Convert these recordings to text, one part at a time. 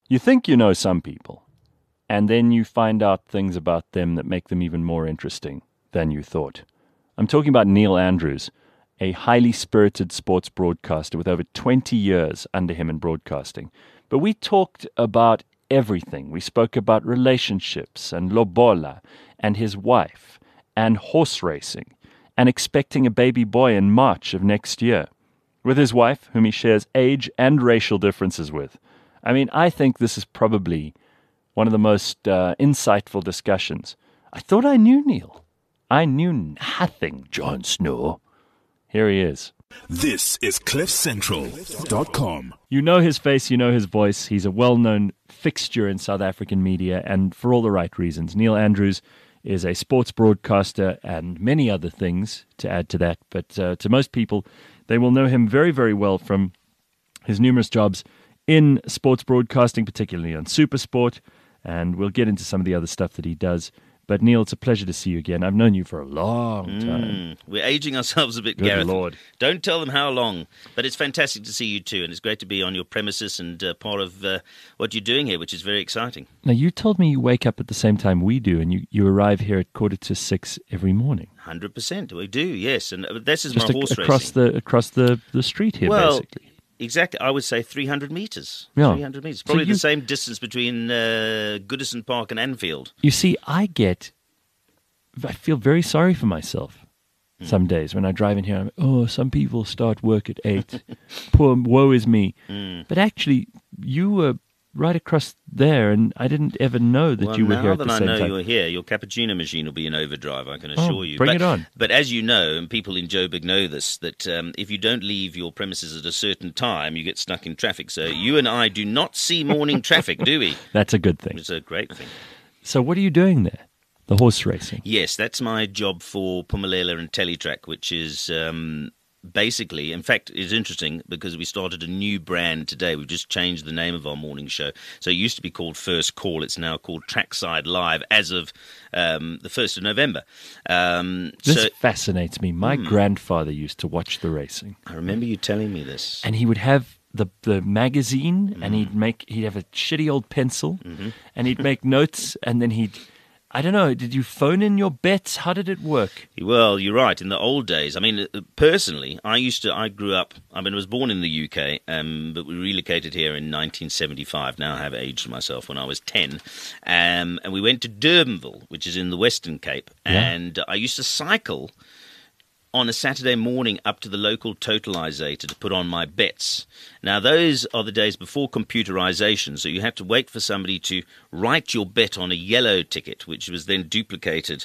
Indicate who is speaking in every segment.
Speaker 1: You think you know some people, and then you find out things about them that make them even more interesting than you thought. I'm talking about Neil Andrews, a highly spirited sports broadcaster with over 20 years under him in broadcasting. But we talked about everything. We spoke about relationships and lobola and his wife and horse racing and expecting a baby boy in March of next year with his wife, whom he shares age and racial differences with. I mean, I think this is probably one of the most insightful discussions. I thought I knew Neil. I knew nothing, Jon Snow. Here he is.
Speaker 2: This is CliffCentral.com.
Speaker 1: You know his face, you know his voice. He's a well-known fixture in South African media, and for all the right reasons. Neil Andrews is a sports broadcaster and many other things to add to that. But to most people, they will know him very, very well from his numerous jobs in sports broadcasting, particularly on SuperSport, and we'll get into some of the other stuff that he does. But Neil, it's a pleasure to see you again. I've known you for a long time.
Speaker 3: We're aging ourselves a bit,
Speaker 1: Good
Speaker 3: Gareth.
Speaker 1: Lord.
Speaker 3: Don't tell them how long. But it's fantastic to see you too, and it's great to be on your premises and part of what you're doing here, which is very exciting.
Speaker 1: Now, you told me you wake up at the same time we do, and you arrive here at 5:45 every morning.
Speaker 3: 100%, we do, yes. And this is
Speaker 1: Just
Speaker 3: my horse
Speaker 1: across
Speaker 3: racing.
Speaker 1: across the street here, basically.
Speaker 3: Exactly, I would say 300 metres.
Speaker 1: Yeah.
Speaker 3: 300 metres. Probably
Speaker 1: So
Speaker 3: the same distance between Goodison Park and Anfield.
Speaker 1: You see, I feel very sorry for myself some days when I drive in here. Some people start work at 8. Woe is me. But actually, you were right across there, and I didn't ever know that you were here at the same
Speaker 3: Now that I know
Speaker 1: time.
Speaker 3: you're here, your cappuccino machine will be in overdrive, I can assure you.
Speaker 1: Bring it on.
Speaker 3: But as you know, and people in Joburg know this, that if you don't leave your premises at a certain time, you get stuck in traffic. So you and I do not see morning traffic, do we?
Speaker 1: That's a good thing.
Speaker 3: It's a great thing.
Speaker 1: So what are you doing there? The horse racing?
Speaker 3: Yes, that's my job for Phumelela and Teletrack, which is basically, in fact, it's interesting because we started a new brand today. We've just changed the name of our morning show. So it used to be called First Call. It's now called Trackside Live as of the 1st of November.
Speaker 1: This fascinates me. My grandfather used to watch the racing.
Speaker 3: I remember you telling me this.
Speaker 1: And he would have the magazine, and he'd have a shitty old pencil, and he'd make notes, and then I don't know, did you phone in your bets? How did it work?
Speaker 3: Well, you're right. In the old days, I mean, personally, I grew up, I was born in the UK, but we relocated here in 1975. Now I have aged myself when I was 10. And we went to Durbanville, which is in the Western Cape.
Speaker 1: Yeah.
Speaker 3: And I used to cycle on a Saturday morning up to the local totalizator to put on my bets. Now, those are the days before computerization, so you had to wait for somebody to write your bet on a yellow ticket, which was then duplicated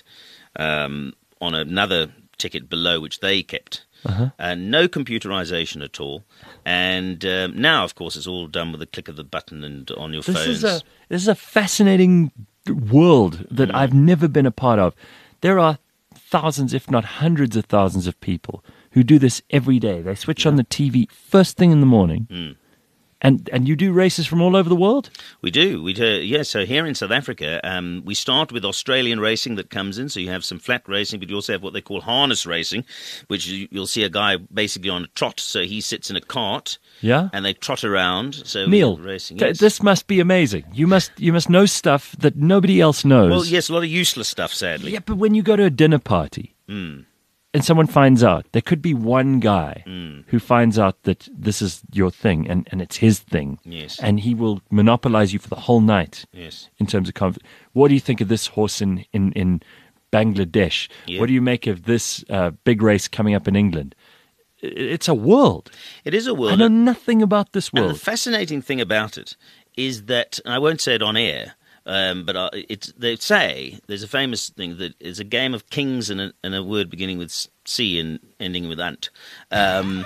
Speaker 3: on another ticket below, which they kept. No computerization at all. And now, of course, it's all done with a click of the button and on your phones.
Speaker 1: This is a fascinating world that I've never been a part of. There are thousands, if not hundreds of thousands of people who do this every day. They switch on the TV first thing in the morning. And you do races from all over the world?
Speaker 3: We do. Yeah, so here in South Africa, we start with Australian racing that comes in. So you have some flat racing, but you also have what they call harness racing, which you'll see a guy basically on a trot. So he sits in a cart.
Speaker 1: Yeah?
Speaker 3: And they trot around. So
Speaker 1: Neil,
Speaker 3: racing, yes.
Speaker 1: This must be amazing. You must know stuff that nobody else knows.
Speaker 3: Well, yes, a lot of useless stuff, sadly.
Speaker 1: Yeah, but when you go to a dinner party and someone finds out, there could be one guy who finds out that this is your thing and it's his thing.
Speaker 3: Yes.
Speaker 1: And he will monopolize you for the whole night.
Speaker 3: Yes.
Speaker 1: In terms of comfort. What do you think of this horse in Bangladesh?
Speaker 3: Yeah.
Speaker 1: What do you make of this big race coming up in England? It's a world.
Speaker 3: It is a world.
Speaker 1: I know nothing about this
Speaker 3: And
Speaker 1: world.
Speaker 3: the fascinating thing about it is that, and I won't say it on air, but they say there's a famous thing that is a game of kings and a word beginning with C and ending with ant. And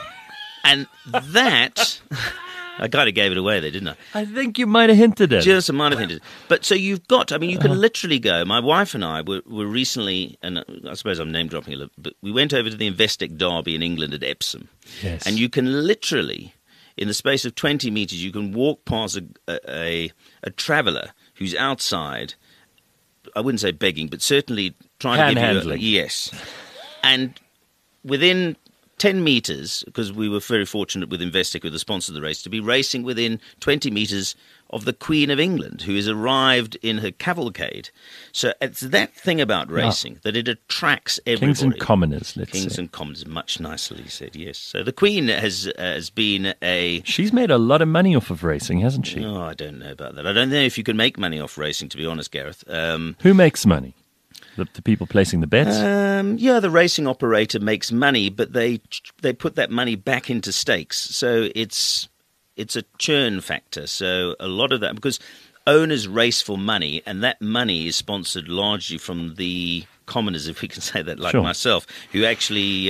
Speaker 3: that, I kind of gave it away there, didn't I?
Speaker 1: I think you might have hinted at it.
Speaker 3: Just a minor hint. But so you've got, you can literally go. My wife and I were recently, and I suppose I'm name dropping a little, but we went over to the Investec Derby in England at Epsom.
Speaker 1: Yes.
Speaker 3: And you can literally, in the space of 20 metres, you can walk past a traveller who's outside, I wouldn't say begging, but certainly trying to give you
Speaker 1: Panhandling.
Speaker 3: yes. And within 10 metres, because we were very fortunate with Investec, who the sponsor of the race, to be racing within 20 metres of the Queen of England, who has arrived in her cavalcade. So it's that thing about racing, that it attracts everybody.
Speaker 1: Kings and commoners, let's
Speaker 3: Kings
Speaker 1: say.
Speaker 3: and commoners, much nicely said, yes. So the Queen has been a...
Speaker 1: She's made a lot of money off of racing, hasn't she?
Speaker 3: Oh, I don't know about that. I don't know if you can make money off racing, to be honest, Gareth.
Speaker 1: Who makes money? The people placing the bets?
Speaker 3: Yeah, the racing operator makes money, but they put that money back into stakes. So it's a churn factor. So a lot of that, because owners race for money, and that money is sponsored largely from the commoners, if we can say that, like
Speaker 1: Sure.
Speaker 3: myself, who actually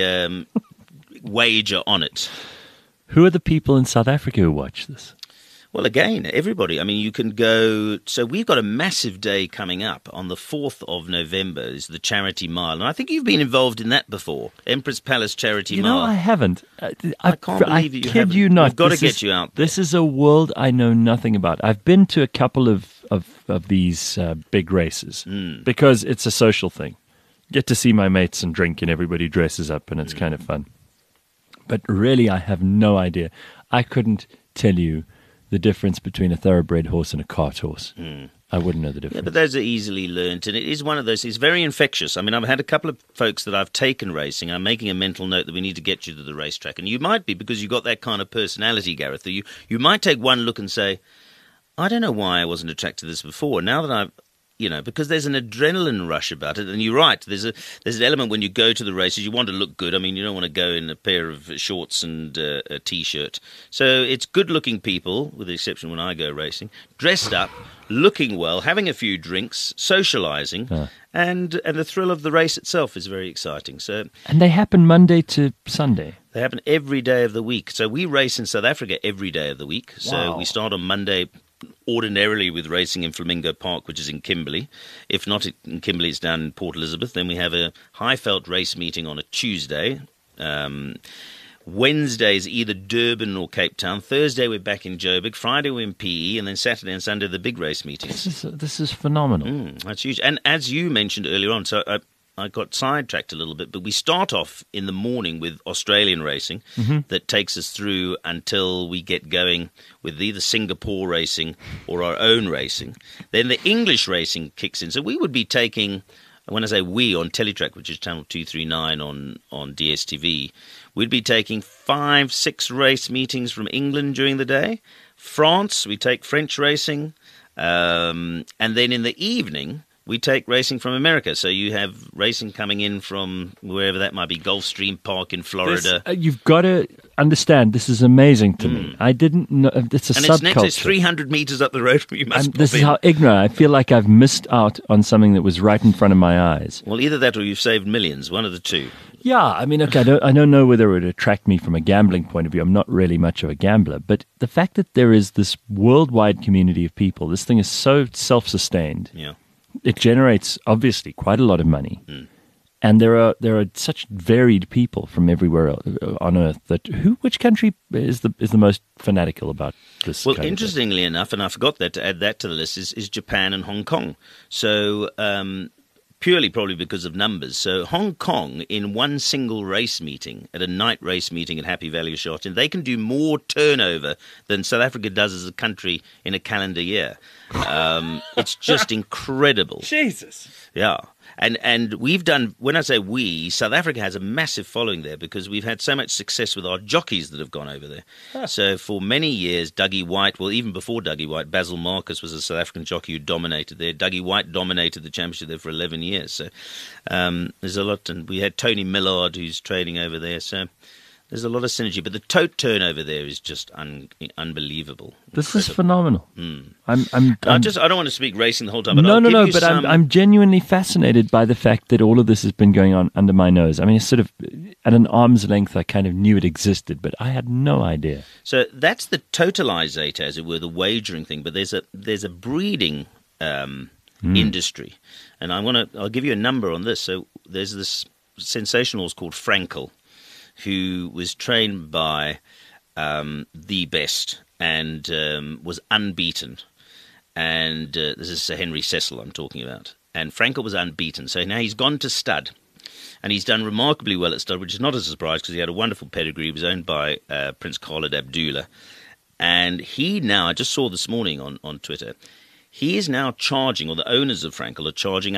Speaker 3: wager on it.
Speaker 1: Who are the people in South Africa who watch this?
Speaker 3: Well, again, everybody. I mean, you can go... So we've got a massive day coming up. On the 4th of November is the Charity Mile. And I think you've been involved in that before. Empress Palace Charity
Speaker 1: You
Speaker 3: Mile.
Speaker 1: know, I haven't.
Speaker 3: I can't believe you
Speaker 1: kid
Speaker 3: haven't.
Speaker 1: you not.
Speaker 3: We've got to
Speaker 1: This
Speaker 3: get
Speaker 1: is-
Speaker 3: you out there.
Speaker 1: This is a world I know nothing about. I've been to a couple of these big races because it's a social thing. Get to see my mates and drink, and everybody dresses up, and it's kind of fun. But really, I have no idea. I couldn't tell you the difference between a thoroughbred horse and a cart horse. I wouldn't know the difference.
Speaker 3: Yeah, but those are easily learnt, and it is one of those. It's very infectious. I mean, I've had a couple of folks that I've taken racing. I'm making a mental note that we need to get you to the racetrack, and you might be, because you've got that kind of personality, Gareth. That you might take one look and say, I don't know why I wasn't attracted to this before. Now that I've, because there's an adrenaline rush about it, and you're right. There's an element when you go to the races, you want to look good. I mean, you don't want to go in a pair of shorts and a t-shirt. So it's good-looking people, with the exception when I go racing, dressed up, looking well, having a few drinks, socialising, and the thrill of the race itself is very exciting. So
Speaker 1: And they happen Monday to Sunday.
Speaker 3: they happen every day of the week. So we race in South Africa every day of the week. So
Speaker 1: Wow.
Speaker 3: we start on Monday ordinarily with racing in Flamingo Park, which is in Kimberley. If not in Kimberley, it's down in Port Elizabeth. Then we have a Highveld race meeting on a Tuesday. Wednesday is either Durban or Cape Town. Thursday we're back in Joburg. Friday we're in PE, and then Saturday and Sunday the big race meetings.
Speaker 1: This is phenomenal.
Speaker 3: That's huge. And as you mentioned earlier on, so I got sidetracked a little bit, but we start off in the morning with Australian racing that takes us through until we get going with either Singapore racing or our own racing. Then the English racing kicks in. So we would be taking, when I say we, on Teletrack, which is channel 239 on DSTV, we'd be taking 5-6 race meetings from England during the day. France, we take French racing. And then in the evening, we take racing from America. So you have racing coming in from wherever that might be, Gulfstream Park in Florida.
Speaker 1: You've got to understand, this is amazing to me. I didn't know. It's a
Speaker 3: And
Speaker 1: subculture.
Speaker 3: it's 300 metres up the road from you. Must
Speaker 1: This
Speaker 3: pop
Speaker 1: is
Speaker 3: in.
Speaker 1: how ignorant. I feel like I've missed out on something that was right in front of my eyes.
Speaker 3: Well, either that or you've saved millions, one of the two.
Speaker 1: Yeah, I mean, okay, I don't know whether it would attract me from a gambling point of view. I'm not really much of a gambler. But the fact that there is this worldwide community of people, this thing is so self-sustained.
Speaker 3: Yeah.
Speaker 1: It generates, obviously, quite a lot of money. And there are such varied people from everywhere on Earth that which country is the most fanatical about this?
Speaker 3: Well,
Speaker 1: kind of thing?
Speaker 3: interestingly enough, and I forgot that to add that to the list, is Japan and Hong Kong. So purely probably because of numbers. So Hong Kong, in one single race meeting, at a night race meeting at Happy Valley of Shotton, they can do more turnover than South Africa does as a country in a calendar year. It's just incredible.
Speaker 1: Jesus.
Speaker 3: Yeah. And we've done, when I say we, South Africa has a massive following there because we've had so much success with our jockeys that have gone over there. So for many years, Dougie White, well, even before Dougie White, Basil Marcus was a South African jockey who dominated there. Dougie White dominated the championship there for 11 years. So there's a lot. And we had Tony Millard who's trading over there. So there's a lot of synergy. But the tote turnover there is just unbelievable.
Speaker 1: This is phenomenal. I
Speaker 3: don't want to speak racing the whole time. But
Speaker 1: No,
Speaker 3: I'll give you
Speaker 1: but
Speaker 3: some...
Speaker 1: I'm genuinely fascinated by the fact that all of this has been going on under my nose. I mean, it's sort of at an arm's length. I kind of knew it existed, but I had no idea.
Speaker 3: So that's the totalizator, as it were, the wagering thing. But there's a breeding industry, and I'll give you a number on this. So there's this sensational horse called Frankel, who was trained by the best and was unbeaten. And this is Sir Henry Cecil I'm talking about. And Frankel was unbeaten. So now he's gone to stud. And he's done remarkably well at stud, which is not a surprise because he had a wonderful pedigree. He was owned by Prince Khalid Abdullah. And he now, I just saw this morning on Twitter, he is now charging, or the owners of Frankel are charging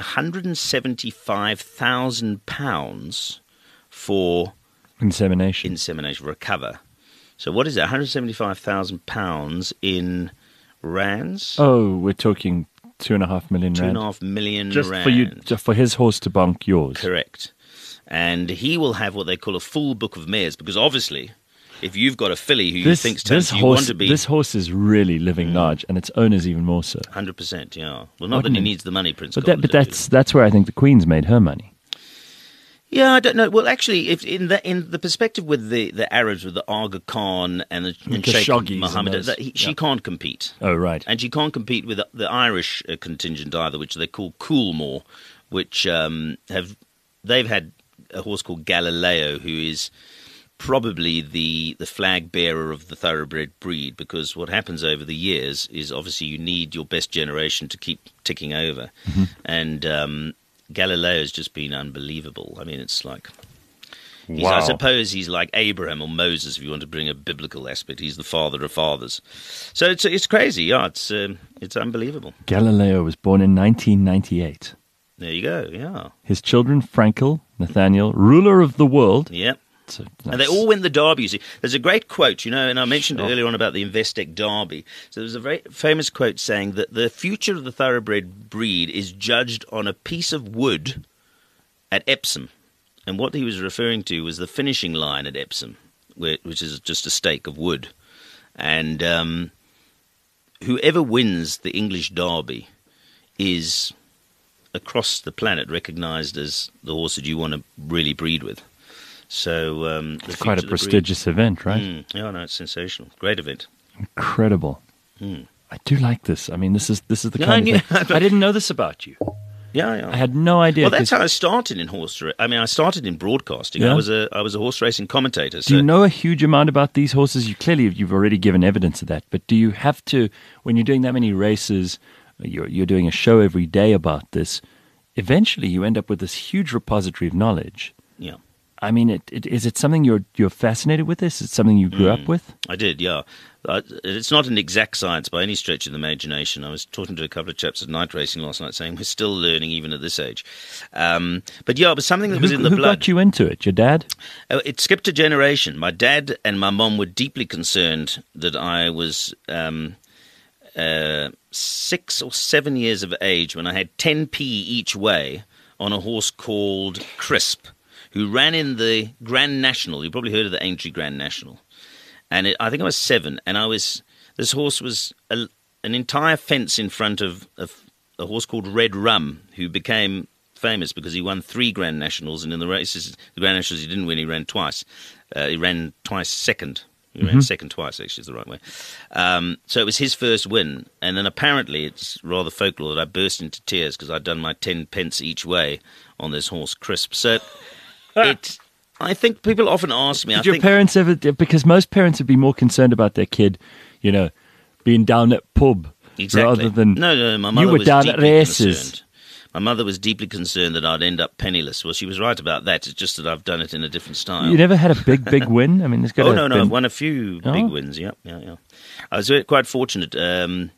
Speaker 3: £175,000 for
Speaker 1: Insemination.
Speaker 3: for a cover. So what is that? £175,000 in rands?
Speaker 1: Oh, we're talking 2.5 million rand.
Speaker 3: 2.5 million
Speaker 1: just
Speaker 3: rand.
Speaker 1: for you, just for his horse to bonk yours.
Speaker 3: Correct. And he will have what they call a full book of mares, because obviously, if you've got a filly who you think turns you want to be...
Speaker 1: This horse is really living large, and its owner's even more so.
Speaker 3: 100%, yeah. Well, not that he needs the money, Prince.
Speaker 1: But that's where I think the Queen's made her money.
Speaker 3: Yeah, I don't know. Well, actually, if in the perspective with the Arabs, with the Aga Khan and Sheikh Mohammed, she can't compete.
Speaker 1: Oh, right.
Speaker 3: And she can't compete with the Irish contingent either, which they call Coolmore, which they've had a horse called Galileo, who is probably the flag bearer of the thoroughbred breed, because what happens over the years is obviously you need your best generation to keep ticking over.
Speaker 1: Mm-hmm.
Speaker 3: And Galileo's just been unbelievable. I mean, it's like...
Speaker 1: Wow.
Speaker 3: I suppose he's like Abraham or Moses, if you want to bring a biblical aspect. He's the father of fathers. So it's crazy. Yeah, it's unbelievable.
Speaker 1: Galileo was born in 1998.
Speaker 3: There you go, yeah.
Speaker 1: His children, Frankel, Nathaniel, ruler of the world.
Speaker 3: Yep.
Speaker 1: So
Speaker 3: and they all win the Derby, you see. There's a great quote, and I mentioned earlier on about the Investec Derby. So there's a very famous quote saying that the future of the thoroughbred breed is judged on a piece of wood at Epsom. And what he was referring to was the finishing line at Epsom, which is just a stake of wood. And whoever wins the English Derby is, across the planet, recognised as the horse that you want to really breed with. So
Speaker 1: it's quite a prestigious event, right?
Speaker 3: Yeah, no, it's sensational. Great event.
Speaker 1: Incredible. I do like this. I mean, this is the kind of thing. I didn't know this about you.
Speaker 3: Yeah.
Speaker 1: I had no idea.
Speaker 3: Well, that's how I started in horse racing. I mean, I started in broadcasting.
Speaker 1: Yeah?
Speaker 3: I was a horse racing commentator. So.
Speaker 1: Do you know a huge amount about these horses? You've already given evidence of that. But do you have to, when you're doing that many races, you're doing a show every day about this, eventually you end up with this huge repository of knowledge.
Speaker 3: Yeah.
Speaker 1: I mean, is it something you're fascinated with this? Is it something you grew up with?
Speaker 3: I did, yeah. It's not an exact science by any stretch of the imagination. I was talking to a couple of chaps at night racing last night saying we're still learning even at this age. But yeah, it was something that was in the blood.
Speaker 1: Who got you into it? Your dad?
Speaker 3: It skipped a generation. My dad and my mom were deeply concerned that I was 6 or 7 years of age when I had 10p each way on a horse called Crisp, who ran in the Grand National. You probably heard of the Aintree Grand National. And I think I was 7, and this horse was an entire fence in front of a horse called Red Rum, who became famous because he won 3 Grand Nationals, and in the races, the Grand Nationals he didn't win, he ran twice. He ran twice second. He ran second twice, actually, is the right way. So it was his first win, and then apparently it's rather folklore that I burst into tears because I'd done my 10 pence each way on this horse, Crisp. So... I think people often ask me...
Speaker 1: Did your parents ever... Because most parents would be more concerned about their kid, being down at pub.
Speaker 3: Exactly.
Speaker 1: Rather than...
Speaker 3: No, my mother
Speaker 1: you were
Speaker 3: was
Speaker 1: down at races.
Speaker 3: Concerned. My mother was deeply concerned that I'd end up penniless. Well, she was right about that. It's just that I've done it in a different style.
Speaker 1: You never had a big win? I mean, there's got to
Speaker 3: no. I've won a few big wins, yeah. I was quite fortunate... in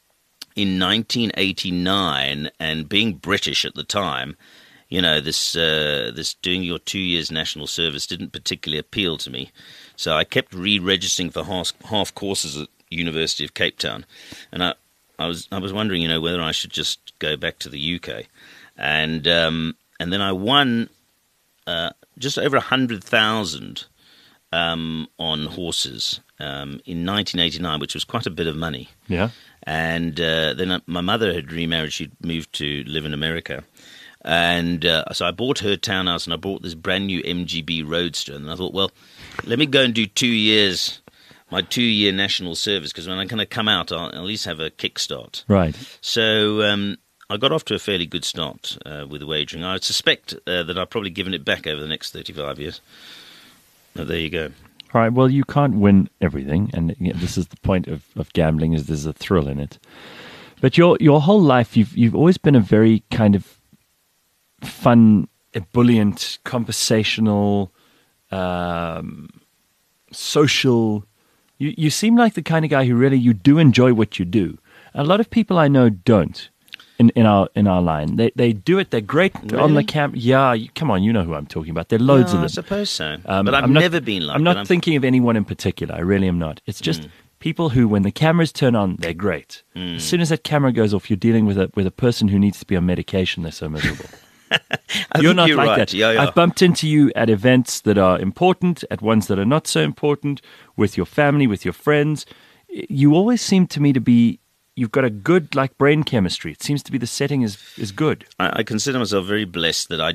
Speaker 3: 1989, and being British at the time... this doing your 2 years national service didn't particularly appeal to me. So I kept re-registering for half courses at University of Cape Town. And I was wondering, whether I should just go back to the UK. And then I won just over 100,000 on horses in 1989, which was quite a bit of money.
Speaker 1: Yeah.
Speaker 3: And then my mother had remarried. She'd moved to live in America. And so I bought her townhouse, and I bought this brand new MGB Roadster. And I thought, well, let me go and do 2 years, my 2-year national service, because when I'm going to come out, I'll at least have a kickstart.
Speaker 1: Right.
Speaker 3: So I got off to a fairly good start with the wagering. I suspect that I've probably given it back over the next 35 years. But there you go.
Speaker 1: All right. Well, you can't win everything, and this is the point of gambling: is there's a thrill in it. But your whole life, you've always been a very kind of fun, ebullient, conversational, social You seem like the kind of guy who really, you do enjoy what you do. A lot of people I know don't in our line. They do it. They're great on the camp. Yeah, come on, you know who I'm talking about. There are loads of them.
Speaker 3: I suppose so. But I've never been like
Speaker 1: I'm
Speaker 3: that.
Speaker 1: not thinking of anyone in particular. I really am not. It's just people who, when the cameras turn on, they're great. As soon as that camera goes off, you're dealing with a person who needs to be on medication. They're so miserable. You're not like
Speaker 3: right.
Speaker 1: that.
Speaker 3: Yeah.
Speaker 1: I've bumped into you at events that are important, at ones that are not so important, with your family, with your friends. You always seem to me to be, you've got a good brain chemistry. It seems to be the setting is good.
Speaker 3: I consider myself very blessed that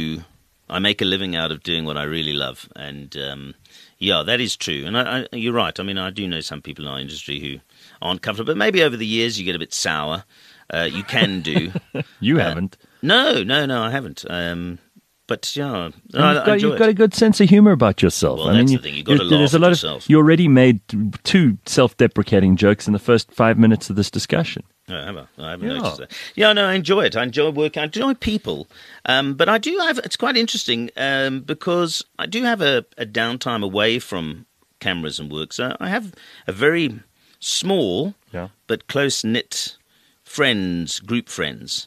Speaker 3: I make a living out of doing what I really love. And that is true. And you're right. I mean, I do know some people in our industry who aren't comfortable, but maybe over the years you get a bit sour. You can do.
Speaker 1: You haven't.
Speaker 3: No, I haven't. But yeah,
Speaker 1: you've got a good sense of humor about yourself.
Speaker 3: Well, that's the thing. You've got to laugh at yourself.
Speaker 1: You already made 2 self-deprecating jokes in the first 5 minutes of this discussion.
Speaker 3: I haven't noticed that. Yeah, no, I enjoy it. I enjoy working. I enjoy people. But I do have, it's quite interesting because I do have a downtime away from cameras and work. So I have a very small but close-knit group friends.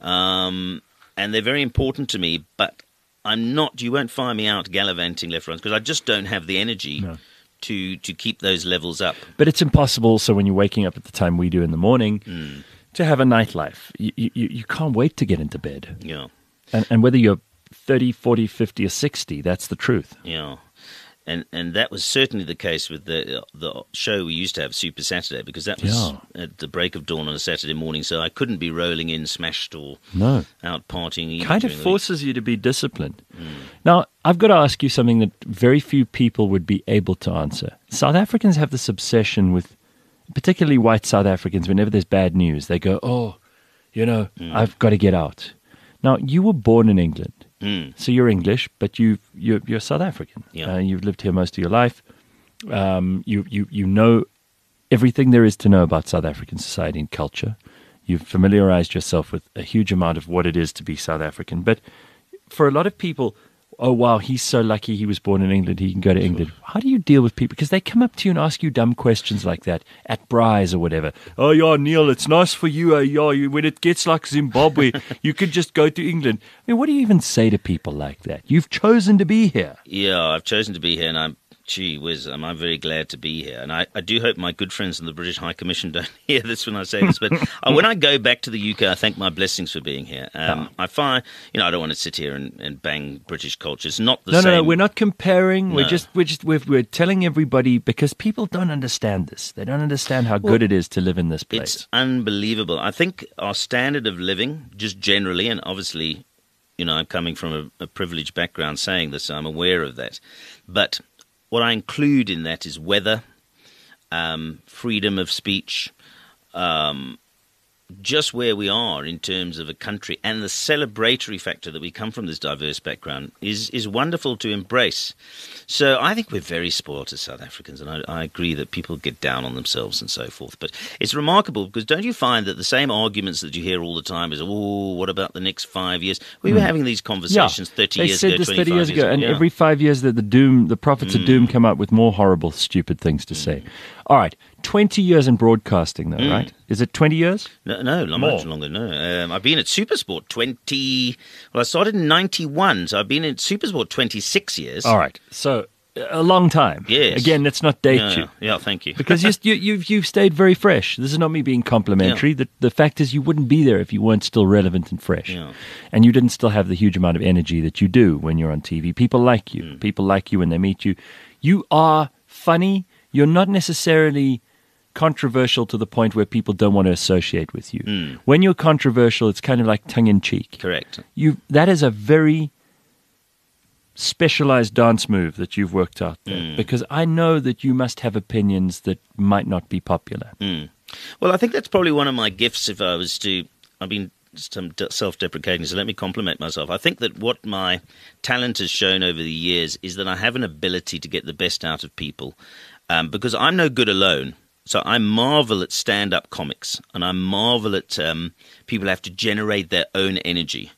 Speaker 3: And they're very important to me, but you won't find me out gallivanting left, right, because I just don't have the energy to keep those levels up.
Speaker 1: But it's impossible also when you're waking up at the time we do in the morning to have a nightlife. You can't wait to get into bed.
Speaker 3: Yeah.
Speaker 1: And whether you're 30, 40, 50 or 60, that's the truth.
Speaker 3: Yeah. And that was certainly the case with the show we used to have, Super Saturday, because that was at the break of dawn on a Saturday morning, so I couldn't be rolling in smashed or out partying.
Speaker 1: Kind of forces you to be disciplined. Now, I've got to ask you something that very few people would be able to answer. South Africans have this obsession with, particularly white South Africans, whenever there's bad news, they go, I've got to get out. Now, you were born in England. So you're English, but you're South African.
Speaker 3: Yeah.
Speaker 1: You've lived here most of your life. You know everything there is to know about South African society and culture. You've familiarized yourself with a huge amount of what it is to be South African. But for a lot of people, oh, wow, he's so lucky he was born in England, he can go to England. How do you deal with people? Because they come up to you and ask you dumb questions like that at Braai's or whatever. Oh, yeah, Neil, it's nice for you. When it gets like Zimbabwe, you could just go to England. I mean, what do you even say to people like that? You've chosen to be here.
Speaker 3: Yeah, I've chosen to be here, and I'm very glad to be here. And I do hope my good friends in the British High Commission don't hear this when I say this. But when I go back to the UK, I thank my blessings for being here. I find, I don't want to sit here and bang British culture. It's not the same.
Speaker 1: No, we're not comparing. No. We're telling everybody, because people don't understand this. They don't understand how good it is to live in this place.
Speaker 3: It's unbelievable. I think our standard of living, just generally, and obviously, I'm coming from a privileged background saying this, so I'm aware of that. But what I include in that is weather, freedom of speech, just where we are in terms of a country, and the celebratory factor that we come from this diverse background is wonderful to embrace. So I think we're very spoiled as South Africans, and I agree that people get down on themselves and so forth. But it's remarkable, because don't you find that the same arguments that you hear all the time is, what about the next 5 years? We were having these conversations 30 years ago, 25 years ago.
Speaker 1: And every 5 years that the prophets of doom come up with more horrible, stupid things to say. All right, 20 years in broadcasting, though, right? Is it 20 years?
Speaker 3: No, much longer, no. I've been at SuperSport I started in 91, so I've been at SuperSport 26 years.
Speaker 1: All right, so a long time.
Speaker 3: Yes.
Speaker 1: Again, let's not date you.
Speaker 3: Yeah, thank you.
Speaker 1: Because you've stayed very fresh. This is not me being complimentary. Yeah. The fact is you wouldn't be there if you weren't still relevant and fresh.
Speaker 3: Yeah.
Speaker 1: And you didn't still have the huge amount of energy that you do when you're on TV. People like you. People like you when they meet you. You are funny. You're not necessarily controversial to the point where people don't want to associate with you. When you're controversial, it's kind of like tongue-in-cheek.
Speaker 3: Correct.
Speaker 1: That is a very specialized dance move that you've worked out there, because I know that you must have opinions that might not be popular.
Speaker 3: Well, I think that's probably one of my gifts if I was to... I've been some self-deprecating, so let me compliment myself. I think that what my talent has shown over the years is that I have an ability to get the best out of people, because I'm no good alone. So I marvel at stand-up comics, and I marvel at people who have to generate their own energy.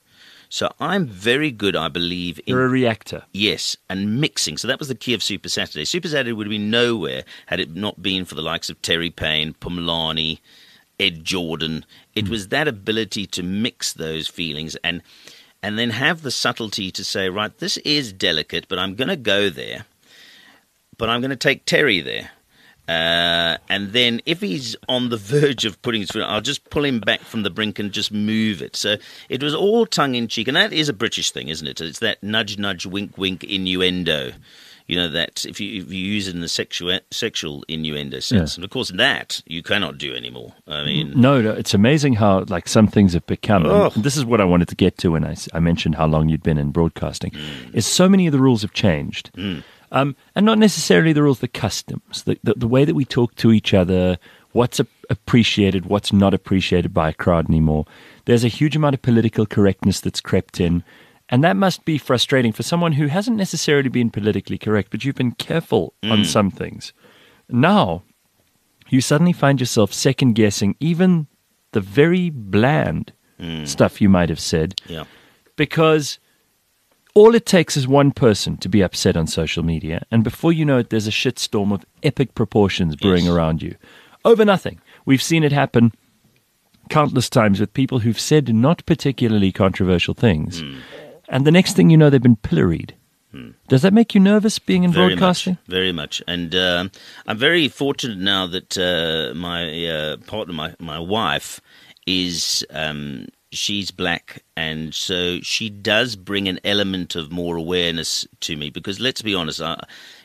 Speaker 3: So I'm very good, I believe, in...
Speaker 1: You're a reactor.
Speaker 3: Yes, and mixing. So that was the key of Super Saturday. Super Saturday would have been nowhere had it not been for the likes of Terry Payne, Pumlani, Ed Jordan. It was that ability to mix those feelings and then have the subtlety to say, right, this is delicate, but I'm going to go there, but I'm going to take Terry there. And then if he's on the verge of putting his foot, I'll just pull him back from the brink and just move it. So it was all tongue-in-cheek, and that is a British thing, isn't it? It's that nudge, nudge, wink, wink innuendo. You know, that if you use it in the sexual innuendo sense. And, of course, that you cannot do anymore. I mean...
Speaker 1: No, it's amazing how, like, some things have become... And this is what I wanted to get to when I mentioned how long you'd been in broadcasting, is so many of the rules have changed. And not necessarily the rules, the customs, the way that we talk to each other, what's appreciated, what's not appreciated by a crowd anymore. There's a huge amount of political correctness that's crept in. And that must be frustrating for someone who hasn't necessarily been politically correct, but you've been careful on some things. Now, you suddenly find yourself second-guessing even the very bland stuff you might have said.
Speaker 3: Yeah.
Speaker 1: Because all it takes is one person to be upset on social media, and before you know it, there's a shitstorm of epic proportions brewing around you. Over nothing. We've seen it happen countless times with people who've said not particularly controversial things. And the next thing you know, they've been pilloried. Does that make you nervous being in broadcasting?
Speaker 3: Very much. And I'm very fortunate now that my partner, my wife, is she's black, and so she does bring an element of more awareness to me. Because let's be honest, I've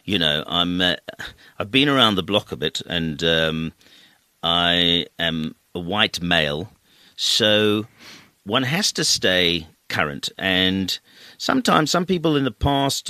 Speaker 3: been around the block a bit, and I am a white male, so one has to stay current. And sometimes some people in the past,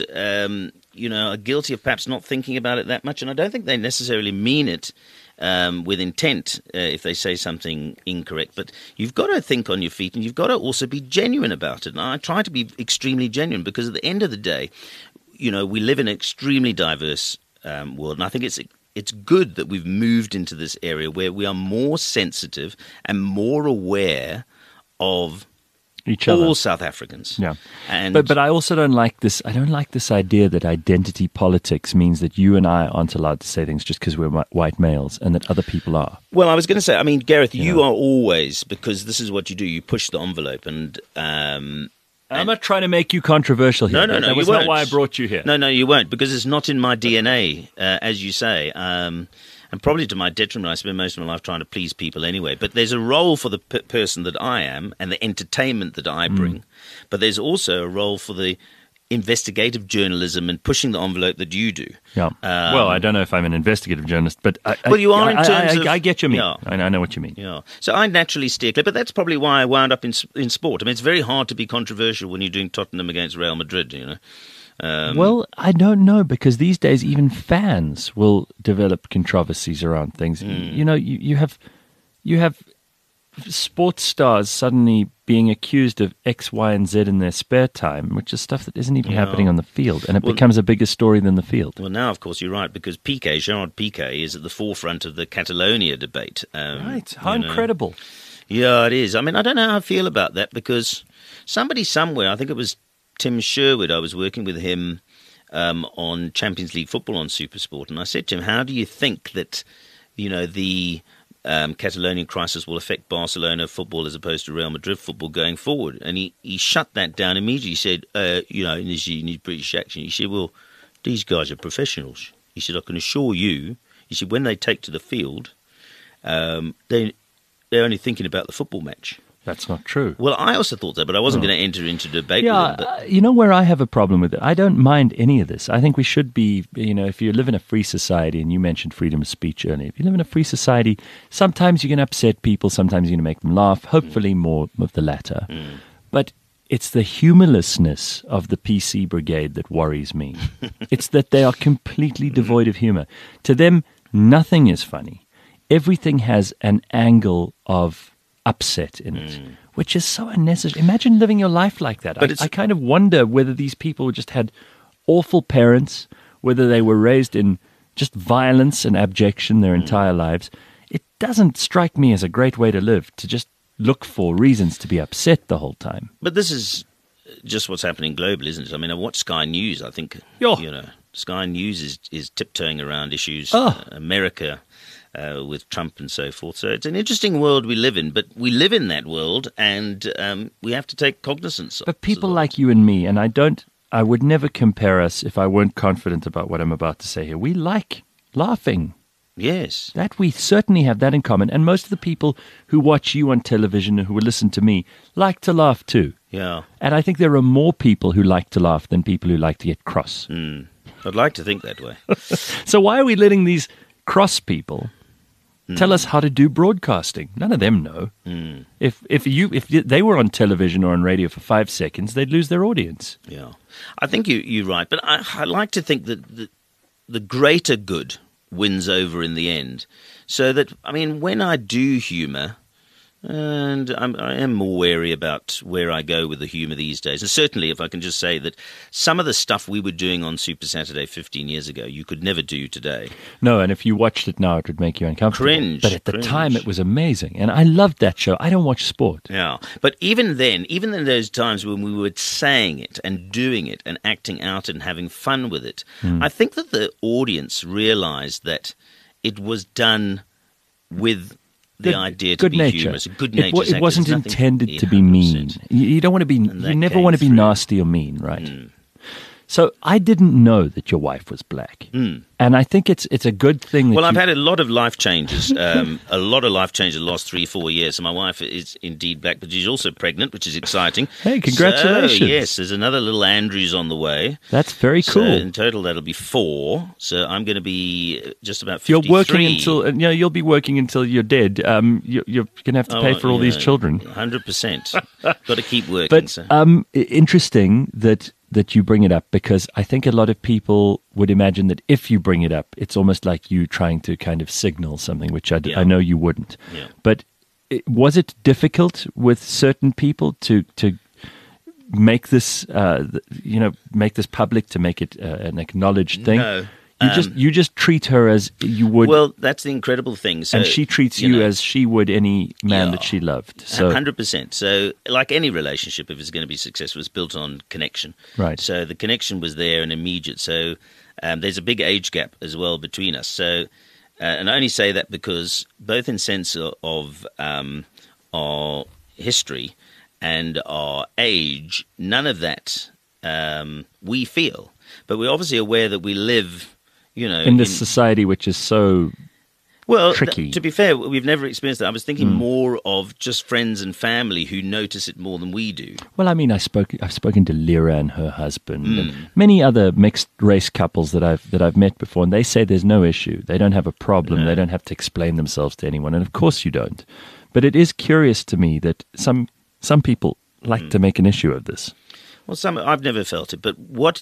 Speaker 3: are guilty of perhaps not thinking about it that much, and I don't think they necessarily mean it with intent if they say something incorrect. But you've got to think on your feet, and you've got to also be genuine about it. And I try to be extremely genuine, because at the end of the day, we live in an extremely diverse world, and I think it's good that we've moved into this area where we are more sensitive and more aware of
Speaker 1: each other.
Speaker 3: All South Africans.
Speaker 1: Yeah.
Speaker 3: And
Speaker 1: but I also don't like this. I don't like this idea that identity politics means that you and I aren't allowed to say things just because we're white males and that other people are.
Speaker 3: Well, I was going to say, Gareth, you are always, because this is what you do, you push the envelope, and I'm
Speaker 1: not trying to make you controversial here.
Speaker 3: No,
Speaker 1: that was not why I brought you here.
Speaker 3: No, you won't, because it's not in my DNA, as you say. And probably to my detriment, I spend most of my life trying to please people anyway. But there's a role for the person that I am and the entertainment that I bring. But there's also a role for the investigative journalism and pushing the envelope that you do.
Speaker 1: Yeah. Well, I don't know if I'm an investigative journalist, but
Speaker 3: you are in terms of...
Speaker 1: I get your mean.
Speaker 3: Yeah.
Speaker 1: I know what you mean.
Speaker 3: Yeah. So I naturally steer clear, but that's probably why I wound up in sport. I mean, it's very hard to be controversial when you're doing Tottenham against Real Madrid,
Speaker 1: Well, I don't know, because these days even fans will develop controversies around things. You have sports stars suddenly being accused of X, Y, and Z in their spare time, which is stuff that isn't even happening on the field, and it becomes a bigger story than the field.
Speaker 3: Well, now, of course, you're right, because Gerard Piqué is at the forefront of the Catalonia debate.
Speaker 1: Right, how incredible.
Speaker 3: Yeah, it is. I mean, I don't know how I feel about that, because somebody somewhere, I think it was Tim Sherwood, I was working with him on Champions League football on SuperSport, and I said to him, how do you think that, the Catalonian crisis will affect Barcelona football as opposed to Real Madrid football going forward? And he shut that down immediately. He said, in his British accent, he said, well, these guys are professionals. He said, I can assure you, he said, when they take to the field, they're only thinking about the football match.
Speaker 1: That's not true.
Speaker 3: Well, I also thought that, but I wasn't going to enter into debate with him. But...
Speaker 1: you know where I have a problem with it? I don't mind any of this. I think we should be, if you live in a free society, and you mentioned freedom of speech earlier, if you live in a free society, sometimes you can upset people, sometimes you're going to make them laugh, hopefully more of the latter. But it's the humorlessness of the PC brigade that worries me. It's that they are completely devoid of humor. To them, nothing is funny. Everything has an angle of upset in it, which is so unnecessary. Imagine living your life like that. I kind of wonder whether these people just had awful parents, whether they were raised in just violence and abjection their entire lives. It doesn't strike me as a great way to live, to just look for reasons to be upset the whole time.
Speaker 3: But this is just what's happening globally, isn't it? I mean, I watch Sky News. I think
Speaker 1: Yeah.
Speaker 3: Sky News is tiptoeing around issues, America with Trump and so forth. So it's an interesting world we live in, but we live in that world, and we have to take cognizance of it.
Speaker 1: But people like you and me, and I would never compare us if I weren't confident about what I'm about to say here. We like laughing.
Speaker 3: Yes.
Speaker 1: That we certainly have that in common. And most of the people who watch you on television and who listen to me like to laugh too.
Speaker 3: Yeah.
Speaker 1: And I think there are more people who like to laugh than people who like to get cross.
Speaker 3: I'd like to think that way.
Speaker 1: So why are we letting these cross people tell us how to do broadcasting? None of them know. If they were on television or on radio for 5 seconds, they'd lose their audience.
Speaker 3: Yeah. I think you're right. But I like to think that the greater good wins over in the end. So that, I mean, when I do humour, and I am more wary about where I go with the humour these days. And certainly, if I can just say that some of the stuff we were doing on Super Saturday 15 years ago, you could never do today.
Speaker 1: No, and if you watched it now, it would make you uncomfortable.
Speaker 3: Cringe.
Speaker 1: But at the time, it was amazing. And I loved that show. I don't watch sport.
Speaker 3: Yeah. But even in those times when we were saying it and doing it and acting out and having fun with it, I think that the audience realised that it was done with the idea to
Speaker 1: good
Speaker 3: be
Speaker 1: nature.
Speaker 3: humorous. Good nature.
Speaker 1: It wasn't intended to be mean. You don't want to be. You never want to be nasty or mean, right? So I didn't know that your wife was black, and I think it's a good thing. That
Speaker 3: I've had a lot of life changes, the last 3-4 years. So my wife is indeed black, but she's also pregnant, which is exciting.
Speaker 1: Hey, congratulations!
Speaker 3: So, yes, there's another little Andrews on the way.
Speaker 1: That's very cool.
Speaker 3: So in total, that'll be 4. So I'm going to be just about 53.
Speaker 1: You're working until you'll be working until you're dead. You're going to have to pay for all these children.
Speaker 3: 100%. Got to keep working.
Speaker 1: But interesting that you bring it up, because I think a lot of people would imagine that if you bring it up, it's almost like you trying to kind of signal something, which I know you wouldn't.
Speaker 3: Yeah.
Speaker 1: But was it difficult with certain people to make this, make this public, to make it an acknowledged thing?
Speaker 3: No.
Speaker 1: You just treat her as you would.
Speaker 3: Well, that's the incredible thing. So,
Speaker 1: and she treats you as she would any man that she loved. So
Speaker 3: 100%. So, like any relationship, if it's going to be successful, it's built on connection.
Speaker 1: Right.
Speaker 3: So the connection was there and immediate. So there's a big age gap as well between us. So, and I only say that because both in sense of our history and our age, none of that we feel. But we're obviously aware that we live, in
Speaker 1: this society which is so tricky.
Speaker 3: To be fair, we've never experienced that. I was thinking more of just friends and family who notice it more than we do.
Speaker 1: Well, I mean, I've spoken to Lyra and her husband, and many other mixed race couples that I've met before, and they say there's no issue. They don't have a problem. No. They don't have to explain themselves to anyone, and of course you don't. But it is curious to me that some people like to make an issue of this.
Speaker 3: Well, I've never felt it, but what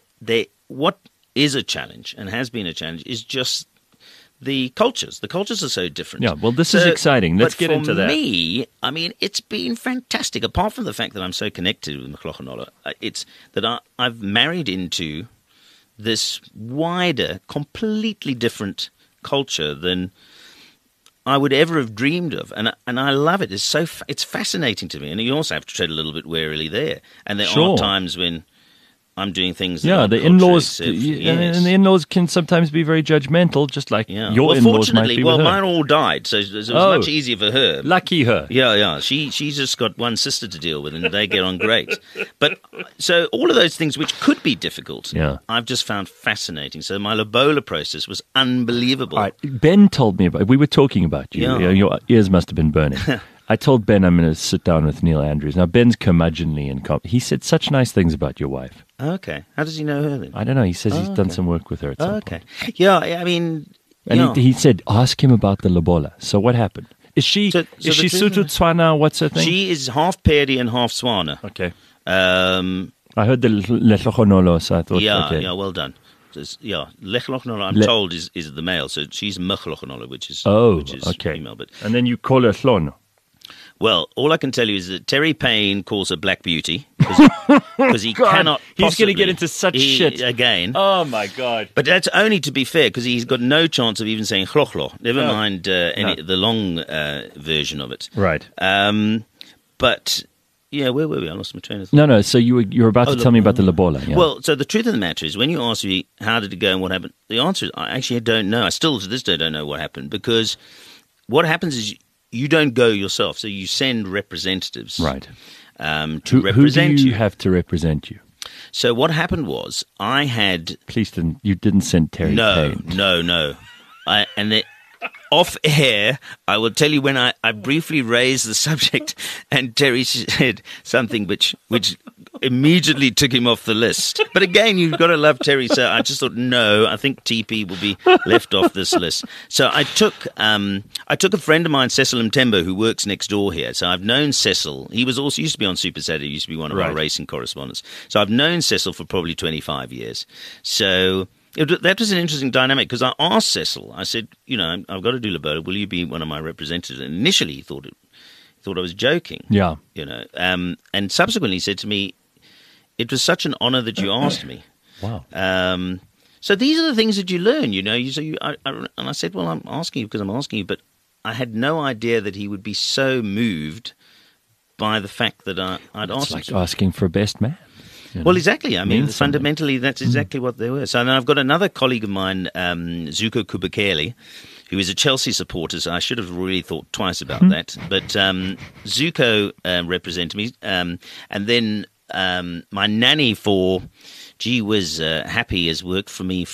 Speaker 3: is a challenge and has been a challenge is just the cultures. The cultures are so different.
Speaker 1: Yeah, well, this is exciting. Let's get into that.
Speaker 3: For me, I mean, it's been fantastic. Apart from the fact that I'm so connected with Machlochenola, it's that I've married into this wider, completely different culture than I would ever have dreamed of, and I love it. It's fascinating to me, and you also have to tread a little bit warily there. And there are times when I'm doing things that
Speaker 1: the in-laws, and the in-laws can sometimes be very judgmental, just like your in-laws might be with her.
Speaker 3: Mine all died, so it was much easier for her.
Speaker 1: Lucky her.
Speaker 3: Yeah. She's just got one sister to deal with, and they get on great. But so all of those things which could be difficult, I've just found fascinating. So my Lobola process was unbelievable.
Speaker 1: All right. Ben told me we were talking about you.
Speaker 3: Yeah.
Speaker 1: Your ears must have been burning. I told Ben I'm going to sit down with Neil Andrews. Now, Ben's curmudgeonly and he said such nice things about your wife.
Speaker 3: Okay. How does he know her then?
Speaker 1: I don't know. He says he's done some work with her at some point.
Speaker 3: Yeah, I mean...
Speaker 1: And he said, ask him about the Lobola. So what happened? Is she Sotho Tswana? What's her thing?
Speaker 3: She is half Pedi and half Tswana.
Speaker 1: Okay. I heard the Lehlogonolo, so I thought, okay.
Speaker 3: Yeah, well done. Lehlogonolo, I'm told, is the male. So she's Machlochenola, which is female. But,
Speaker 1: and then you call her Hlono.
Speaker 3: Well, all I can tell you is that Terry Payne calls her Black Beauty because he cannot possibly...
Speaker 1: He's going to get into such shit.
Speaker 3: Again.
Speaker 1: Oh, my God.
Speaker 3: But that's only to be fair, because he's got no chance of even saying Chlochlo. Never mind the long version of it.
Speaker 1: Right.
Speaker 3: But, Yeah, where were we? I lost my train of thought.
Speaker 1: No. So you were about to tell me about the Lobola. Yeah.
Speaker 3: Well, so the truth of the matter is, when you ask me how did it go and what happened, the answer is I actually don't know. I still to this day don't know what happened, because what happens is you don't go yourself, so you send representatives,
Speaker 1: right.
Speaker 3: To represent
Speaker 1: who do you
Speaker 3: you.
Speaker 1: have to represent you?
Speaker 3: So what happened was I had
Speaker 1: You didn't send Terry Payne.
Speaker 3: no. Off air, I will tell you when I briefly raised the subject, and Terry said something which immediately took him off the list. But again, you've got to love Terry, so I just thought, no, I think TP will be left off this list. So I took a friend of mine, Cecil Mtembo, who works next door here. So I've known Cecil. He was also used to be on Super Saturday. He used to be one of our racing correspondents. So I've known Cecil for probably 25 years. So that was an interesting dynamic, because I asked Cecil, I said, I've got to do Lobola. Will you be one of my representatives? And initially he thought I was joking.
Speaker 1: Yeah.
Speaker 3: And subsequently he said to me, it was such an honor that you asked me.
Speaker 1: Wow.
Speaker 3: So these are the things that you learn, and I said, well, I'm asking you because I'm asking you, but I had no idea that he would be so moved by the fact that I'd asked him.
Speaker 1: It's like asking for a best man.
Speaker 3: Well, exactly. I mean,
Speaker 1: Means
Speaker 3: fundamentally, that's exactly what they were. So now I've got another colleague of mine, Zuko Kubakeli, who is a Chelsea supporter. So I should have really thought twice about that. But Zuko represented me. And then my nanny was happy, has worked for me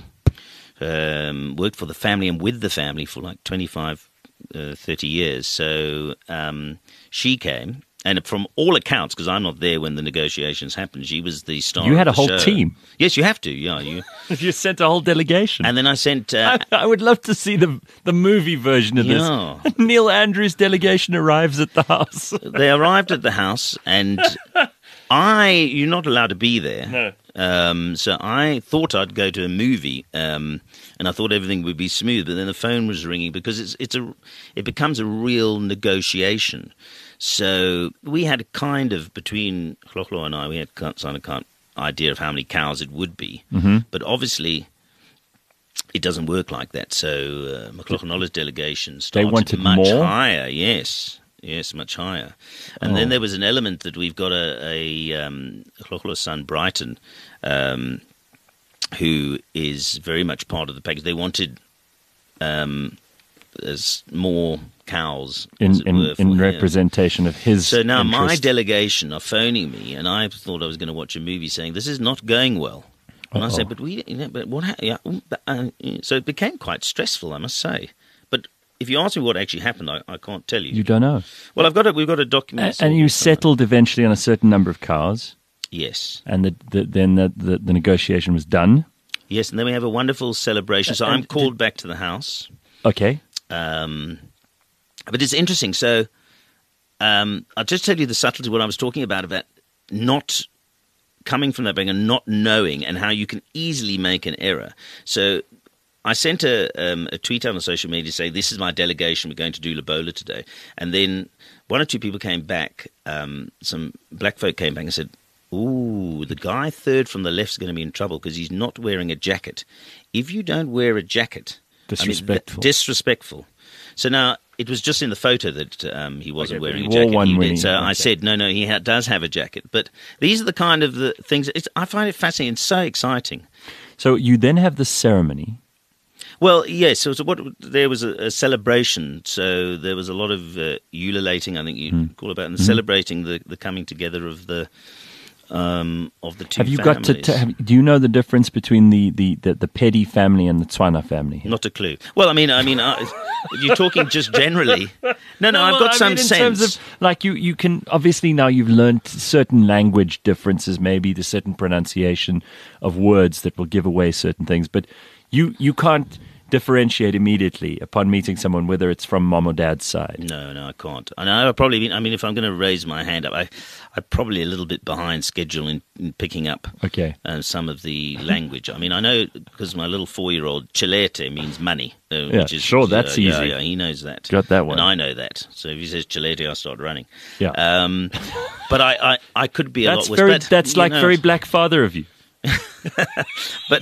Speaker 3: worked for the family and with the family for like 25, 30 years. So she came. And from all accounts, because I'm not there when the negotiations happened, she was the star.
Speaker 1: You had
Speaker 3: of
Speaker 1: a whole
Speaker 3: show.
Speaker 1: team.
Speaker 3: Yes, you have to. Yeah,
Speaker 1: You sent a whole delegation.
Speaker 3: And then I sent.
Speaker 1: I would love to see the movie version of
Speaker 3: Yeah.
Speaker 1: this. Neil Andrews' delegation arrives at the house.
Speaker 3: They arrived at the house, and you're not allowed to be there.
Speaker 1: No.
Speaker 3: So I thought I'd go to a movie, and I thought everything would be smooth. But then the phone was ringing, because it becomes a real negotiation. So we had kind of, between Hloklo and I, we had kind of idea of how many cows it would be. Mm-hmm. But obviously, it doesn't work like that. So Mkhlokonola's delegation started
Speaker 1: wanted
Speaker 3: much
Speaker 1: more?
Speaker 3: higher. Yes, much higher. And then there was an element that we've got a Hlokolo's son, Brighton, who is very much part of the package. They wanted as more cows
Speaker 1: in representation of his
Speaker 3: So now my
Speaker 1: interest.
Speaker 3: delegation are phoning me, and I thought I was going to watch a movie, saying this is not going well. And I said, but what? So it became quite stressful, I must say. But if you ask me what actually happened, I can't tell you.
Speaker 1: You don't know.
Speaker 3: Well, we've got a document.
Speaker 1: And you settled eventually on a certain number of cows,
Speaker 3: Yes.
Speaker 1: and then the negotiation was done.
Speaker 3: Yes, and then we have a wonderful celebration. So I'm called back to the house.
Speaker 1: Okay.
Speaker 3: But it's interesting. So I'll just tell you the subtlety of what I was talking about not coming from that background and not knowing, and how you can easily make an error. So I sent a tweet out on social media saying, this is my delegation, we're going to do Lobola today. And then one or two people came back, some black folk came back and said, ooh, the guy third from the left's going to be in trouble because he's not wearing a jacket. If you don't wear a jacket...
Speaker 1: Disrespectful.
Speaker 3: Disrespectful. So now, it was just in the photo that he wasn't wearing a
Speaker 1: wore
Speaker 3: jacket.
Speaker 1: one
Speaker 3: He
Speaker 1: when
Speaker 3: did.
Speaker 1: he-
Speaker 3: So I
Speaker 1: okay.
Speaker 3: said, no, he does have a jacket. But these are the kind of the things, I find it fascinating and so exciting.
Speaker 1: So you then have the ceremony.
Speaker 3: Well, yes, there was a celebration. So there was a lot of ululating, I think you'd call it about, and celebrating the coming together of the two
Speaker 1: Have you
Speaker 3: families.
Speaker 1: got to? Do you know the difference between the Pedi family and the Tswana family?
Speaker 3: Not a clue. Well, I mean, you're talking just generally. No, I've got some
Speaker 1: in
Speaker 3: sense.
Speaker 1: terms of, like, you can, obviously now you've learned certain language differences, maybe the certain pronunciation of words that will give away certain things, but you can't differentiate immediately upon meeting someone whether it's from mom or dad's side.
Speaker 3: No, I can't. And I've probably been, if I'm going to raise my hand up, I'm probably a little bit behind schedule in picking up
Speaker 1: Okay.
Speaker 3: some of the language. I mean, I know because my little 4-year-old, Chilete means money. Which is,
Speaker 1: sure, that's easy.
Speaker 3: Yeah, he knows that.
Speaker 1: Got that one.
Speaker 3: And I know that. So if he says Chilete, I start running.
Speaker 1: Yeah.
Speaker 3: But I could be a
Speaker 1: That's
Speaker 3: lot worse.
Speaker 1: that's like very black father of you.
Speaker 3: But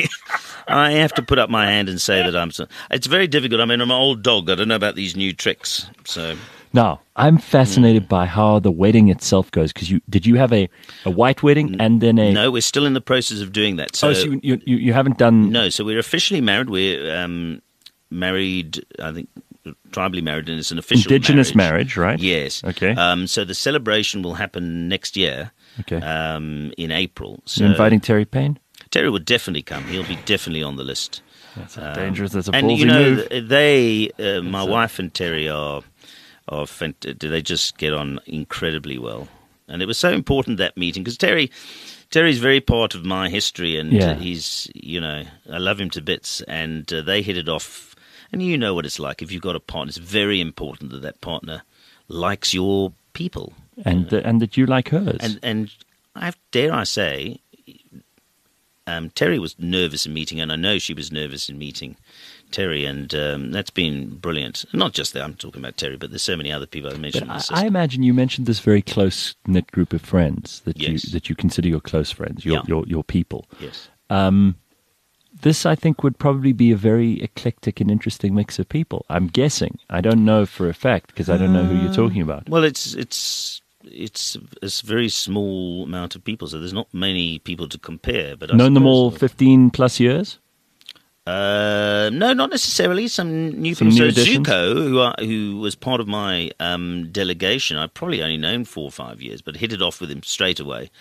Speaker 3: I have to put up my hand and say that it's very difficult. I mean, I'm an old dog. I don't know about these new tricks. So
Speaker 1: Now, I'm fascinated by how the wedding itself goes, because did you have a white wedding and then a...
Speaker 3: No, we're still in the process of doing that.
Speaker 1: So you haven't done...
Speaker 3: No, so we're officially married. We're married, I think, tribally married, and it's an official
Speaker 1: Indigenous marriage, right?
Speaker 3: Yes.
Speaker 1: Okay.
Speaker 3: So the celebration will happen next year,
Speaker 1: Okay.
Speaker 3: in April. So
Speaker 1: You're inviting Terry Payne?
Speaker 3: Terry would definitely come. He'll be definitely on the list.
Speaker 1: That's dangerous. That's a
Speaker 3: And
Speaker 1: ballsy
Speaker 3: you know,
Speaker 1: move.
Speaker 3: my wife and Terry they just get on incredibly well, and it was so important, that meeting, because Terry's very part of my history, and he's, I love him to bits, and they hit it off. And you know what it's like if you've got a partner. It's very important that partner likes your people,
Speaker 1: and that you like hers.
Speaker 3: And dare I say, Terry was nervous in meeting, and I know she was nervous in meeting Terry, and that's been brilliant. Not just that I'm talking about Terry, but there's so many other people I mentioned.
Speaker 1: But I imagine you mentioned this very close-knit group of friends that you consider your close friends, your people.
Speaker 3: Yes.
Speaker 1: This, I think, would probably be a very eclectic and interesting mix of people. I'm guessing. I don't know for a fact, because I don't know who you're talking about.
Speaker 3: Well, it's a very small amount of people, so there's not many people to compare. But
Speaker 1: known them all 15 plus years?
Speaker 3: No, not necessarily. Some new
Speaker 1: Some
Speaker 3: people.
Speaker 1: new
Speaker 3: So
Speaker 1: additions?
Speaker 3: Zuko, who was part of my delegation, I've probably only known 4 or 5 years, but hit it off with him straight away.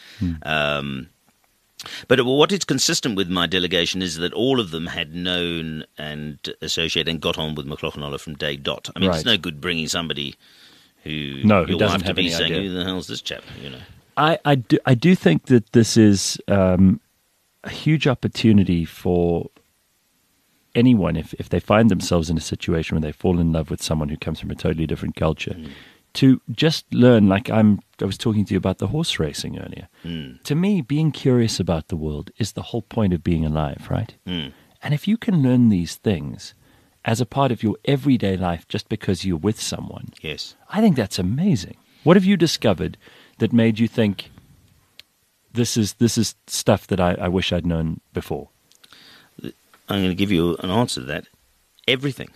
Speaker 3: But what is consistent with my delegation is that all of them had known and associated and got on with McLaughlin from day dot. I mean, It's no good bringing somebody who your
Speaker 1: doesn't
Speaker 3: wife to
Speaker 1: have
Speaker 3: be
Speaker 1: any
Speaker 3: saying,
Speaker 1: idea.
Speaker 3: "Who the hell's this chap?"
Speaker 1: I do think that this is a huge opportunity for anyone, if they find themselves in a situation where they fall in love with someone who comes from a totally different culture, to just learn. Like I was talking to you about the horse racing earlier. To me, being curious about the world is the whole point of being alive, right? And if you can learn these things as a part of your everyday life just because you're with someone,
Speaker 3: Yes.
Speaker 1: I think that's amazing. What have you discovered that made you think this is stuff that I wish I'd known before?
Speaker 3: I'm going to give you an answer to that. Everything.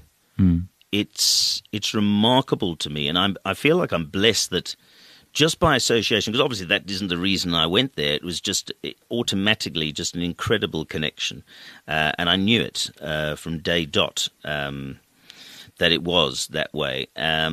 Speaker 3: It's remarkable to me, and I feel like I'm blessed that just by association, because obviously that isn't the reason I went there. It was just automatically just an incredible connection, and I knew it from day dot that it was that way.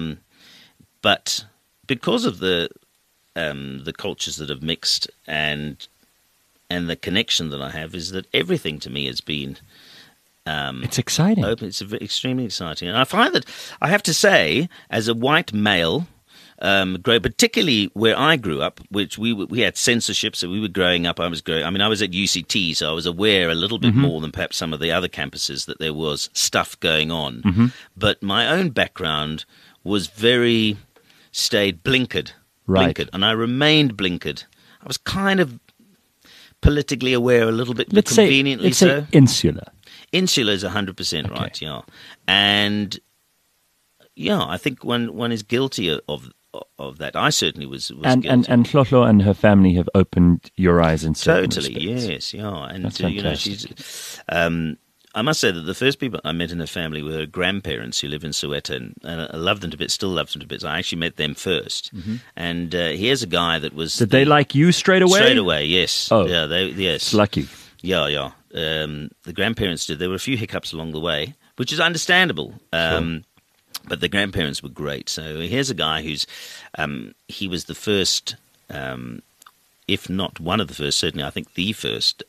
Speaker 3: But because of the cultures that have mixed and the connection that I have, is that everything to me has been
Speaker 1: It's exciting.
Speaker 3: open. It's extremely exciting, and I find that I have to say, as a white male, particularly where I grew up, which we had censorship, so we were growing up. I was at UCT, so I was aware a little bit more than perhaps some of the other campuses that there was stuff going on. But my own background was very blinkered,
Speaker 1: Right.
Speaker 3: and I remained blinkered. I was kind of politically aware a little bit,
Speaker 1: Let's
Speaker 3: conveniently
Speaker 1: say insular.
Speaker 3: Insular is 100% right, yeah. And, I think one is guilty of that. I certainly was
Speaker 1: And
Speaker 3: guilty.
Speaker 1: and Hlotlo and her family have opened your eyes in certain
Speaker 3: Totally,
Speaker 1: respects.
Speaker 3: yes, yeah. And,
Speaker 1: That's fantastic.
Speaker 3: she's... I must say that the first people I met in her family were her grandparents who live in Soweto, and I love them to bits, still love them to bits. I actually met them first. And here's a guy that was...
Speaker 1: Did they like you straight away?
Speaker 3: Straight away, yes.
Speaker 1: Oh.
Speaker 3: Yeah, yes.
Speaker 1: It's lucky.
Speaker 3: Yeah. The grandparents did. There were a few hiccups along the way, which is understandable. But the grandparents were great. So here's a guy who's he was the first, if not one of the first, certainly I think the first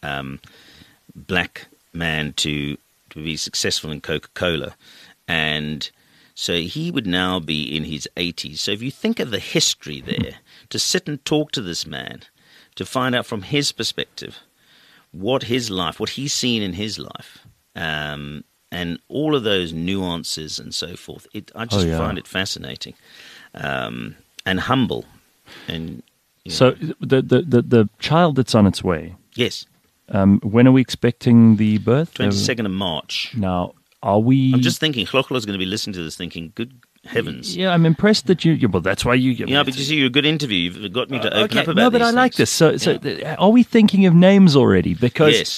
Speaker 3: black man to be successful in Coca-Cola, and so he would now be in his 80s. So if you think of the history there, to sit and talk to this man, to find out from his perspective what he's seen in his life, and all of those nuances and so forth. I just find it fascinating, and humble. And
Speaker 1: So the child that's on its way.
Speaker 3: yes,
Speaker 1: When are we expecting the birth?
Speaker 3: 22nd of March.
Speaker 1: Now, are we?
Speaker 3: I'm just thinking, Hlokolo's going to be listening to this, thinking, "Good heavens!"
Speaker 1: Yeah, I'm impressed that you. Well, that's why you.
Speaker 3: Yeah, but you see, you're a good interview. You've got me to open up about
Speaker 1: no, but
Speaker 3: these
Speaker 1: I like
Speaker 3: things.
Speaker 1: this. So, are we thinking of names already? Because
Speaker 3: Yes.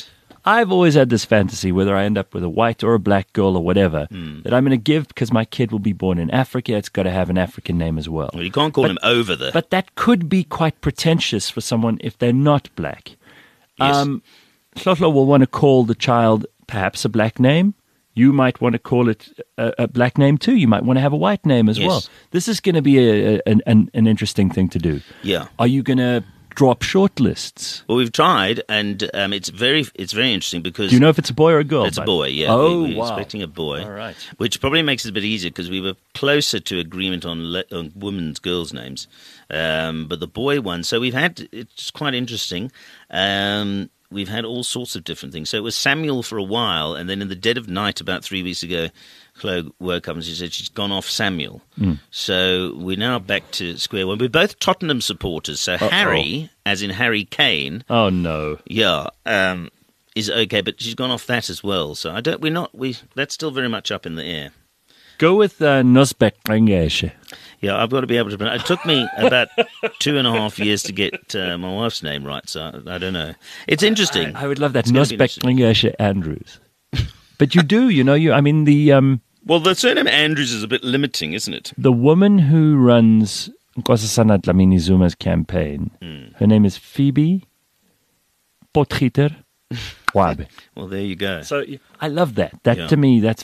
Speaker 1: I've always had this fantasy, whether I end up with a white or a black girl or whatever, that I'm going to give because my kid will be born in Africa. It's got to have an African name as well.
Speaker 3: Well, you can't call him over the.
Speaker 1: But that could be quite pretentious for someone if they're not black.
Speaker 3: Yes.
Speaker 1: Hlotlo will want to call the child perhaps a black name. You might want to call it a black name too. You might want to have a white name as
Speaker 3: Yes.
Speaker 1: well. This is going to be an interesting thing to do.
Speaker 3: Yeah.
Speaker 1: Are you going to drop short lists?
Speaker 3: Well, we've tried, and it's very interesting because
Speaker 1: Do you know if it's a boy or a girl?
Speaker 3: it's a boy. Yeah.
Speaker 1: Oh,
Speaker 3: we're
Speaker 1: wow.
Speaker 3: expecting a boy.
Speaker 1: All right.
Speaker 3: Which probably makes it a bit easier because we were closer to agreement on women's girls' names, but the boy one. So we've had. It's quite interesting. We've had all sorts of different things. So it was Samuel for a while, and then in the dead of night, about 3 weeks ago, Chloe woke up and she said she's gone off Samuel. So we're now back to square one. We're both Tottenham supporters. So Harry, as in Harry Kane,
Speaker 1: Oh no.
Speaker 3: yeah, is okay, but she's gone off that as well. So that's still very much up in the air.
Speaker 1: Go with Nosbek Rengeshe.
Speaker 3: Yeah, I've got to be able to pronounce. It took me about 2.5 years to get my wife's name right, so I don't know. It's interesting.
Speaker 1: I would love that.
Speaker 3: It's gonna be
Speaker 1: Nosbek
Speaker 3: interesting.
Speaker 1: Rengeshe Andrews. But you do, I mean,
Speaker 3: Well, the surname Andrews is a bit limiting, isn't it?
Speaker 1: the woman who runs Nkosazana Dlamini Zuma's campaign, her name is Phoebe Potgieter Wabe.
Speaker 3: Well, there you go.
Speaker 1: So I love that. That
Speaker 3: Yeah.
Speaker 1: to me, that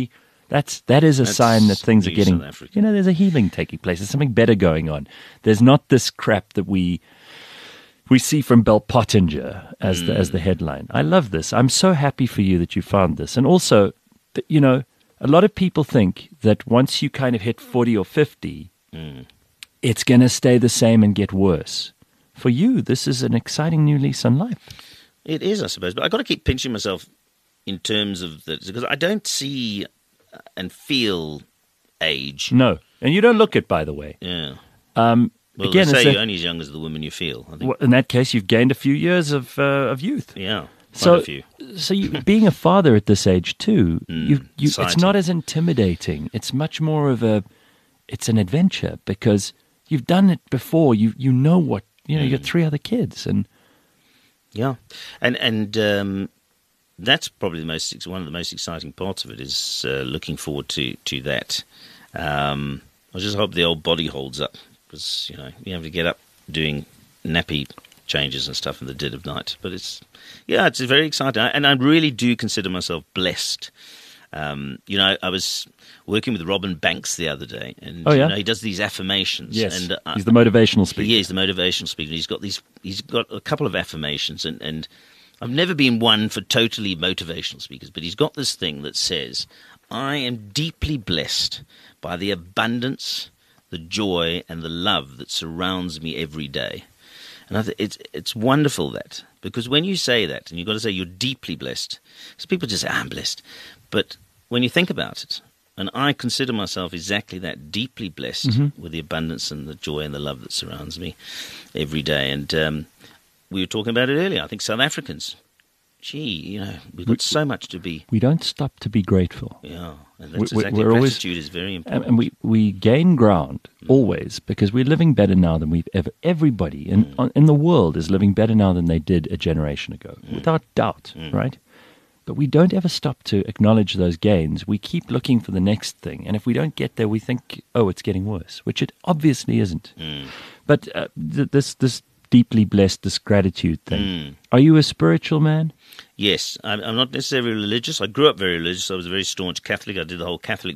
Speaker 1: is a
Speaker 3: That's
Speaker 1: sign that things are
Speaker 3: new
Speaker 1: getting.
Speaker 3: South Africa.
Speaker 1: There's a healing taking place. There's something better going on. There's not this crap that we see from Bell Pottinger as the headline. I love this. I'm so happy for you that you found this, and also, a lot of people think that once you kind of hit 40 or 50, it's going to stay the same and get worse. For you, this is an exciting new lease on life.
Speaker 3: It is, I suppose, but I've got to keep pinching myself in terms of that because I don't see and feel age.
Speaker 1: No, and you don't look it, by the way.
Speaker 3: Yeah.
Speaker 1: Well,
Speaker 3: Again,
Speaker 1: it's
Speaker 3: they say
Speaker 1: a-
Speaker 3: you're only as young as the woman you feel. I think.
Speaker 1: Well, in that case, you've gained a few years of youth.
Speaker 3: Yeah. Quite
Speaker 1: So,
Speaker 3: a few.
Speaker 1: so you, being a father at this age too, it's
Speaker 3: exciting.
Speaker 1: not as intimidating. It's much more of it's an adventure because you've done it before. You know what you got 3 other kids, and
Speaker 3: Yeah, and that's probably one of the most exciting parts of it is looking forward to that. I just hope the old body holds up because you have to get up doing nappy changes and stuff in the dead of night. But it's very exciting, and I really do consider myself blessed. I was working with Robin Banks the other day, and he does these affirmations.
Speaker 1: yes,
Speaker 3: and
Speaker 1: he's the motivational speaker.
Speaker 3: He is the motivational speaker. He's got a couple of affirmations, and I've never been one for totally motivational speakers, but he's got this thing that says, "I am deeply blessed by the abundance, the joy, and the love that surrounds me every day." And it's wonderful that, because when you say that, and you've got to say you're deeply blessed, because people just say, "I'm blessed," but when you think about it, and I consider myself exactly that, deeply blessed with the abundance and the joy and the love that surrounds me every day. And we were talking about it earlier. I think South Africans, we've got so much to be.
Speaker 1: We don't stop to be grateful.
Speaker 3: Yeah, and that's
Speaker 1: We-
Speaker 3: exactly,
Speaker 1: we're always-
Speaker 3: gratitude is very important.
Speaker 1: And we gain ground always because we're living better now than we've ever. Everybody in the world is living better now than they did a generation ago, without doubt, right? But we don't ever stop to acknowledge those gains. We keep looking for the next thing, and if we don't get there, we think, "Oh, it's getting worse," which it obviously isn't. But this deeply blessed, this gratitude thing. Are you a spiritual man?
Speaker 3: Yes, I'm not necessarily religious. I grew up very religious. I was a very staunch Catholic. I did the whole Catholic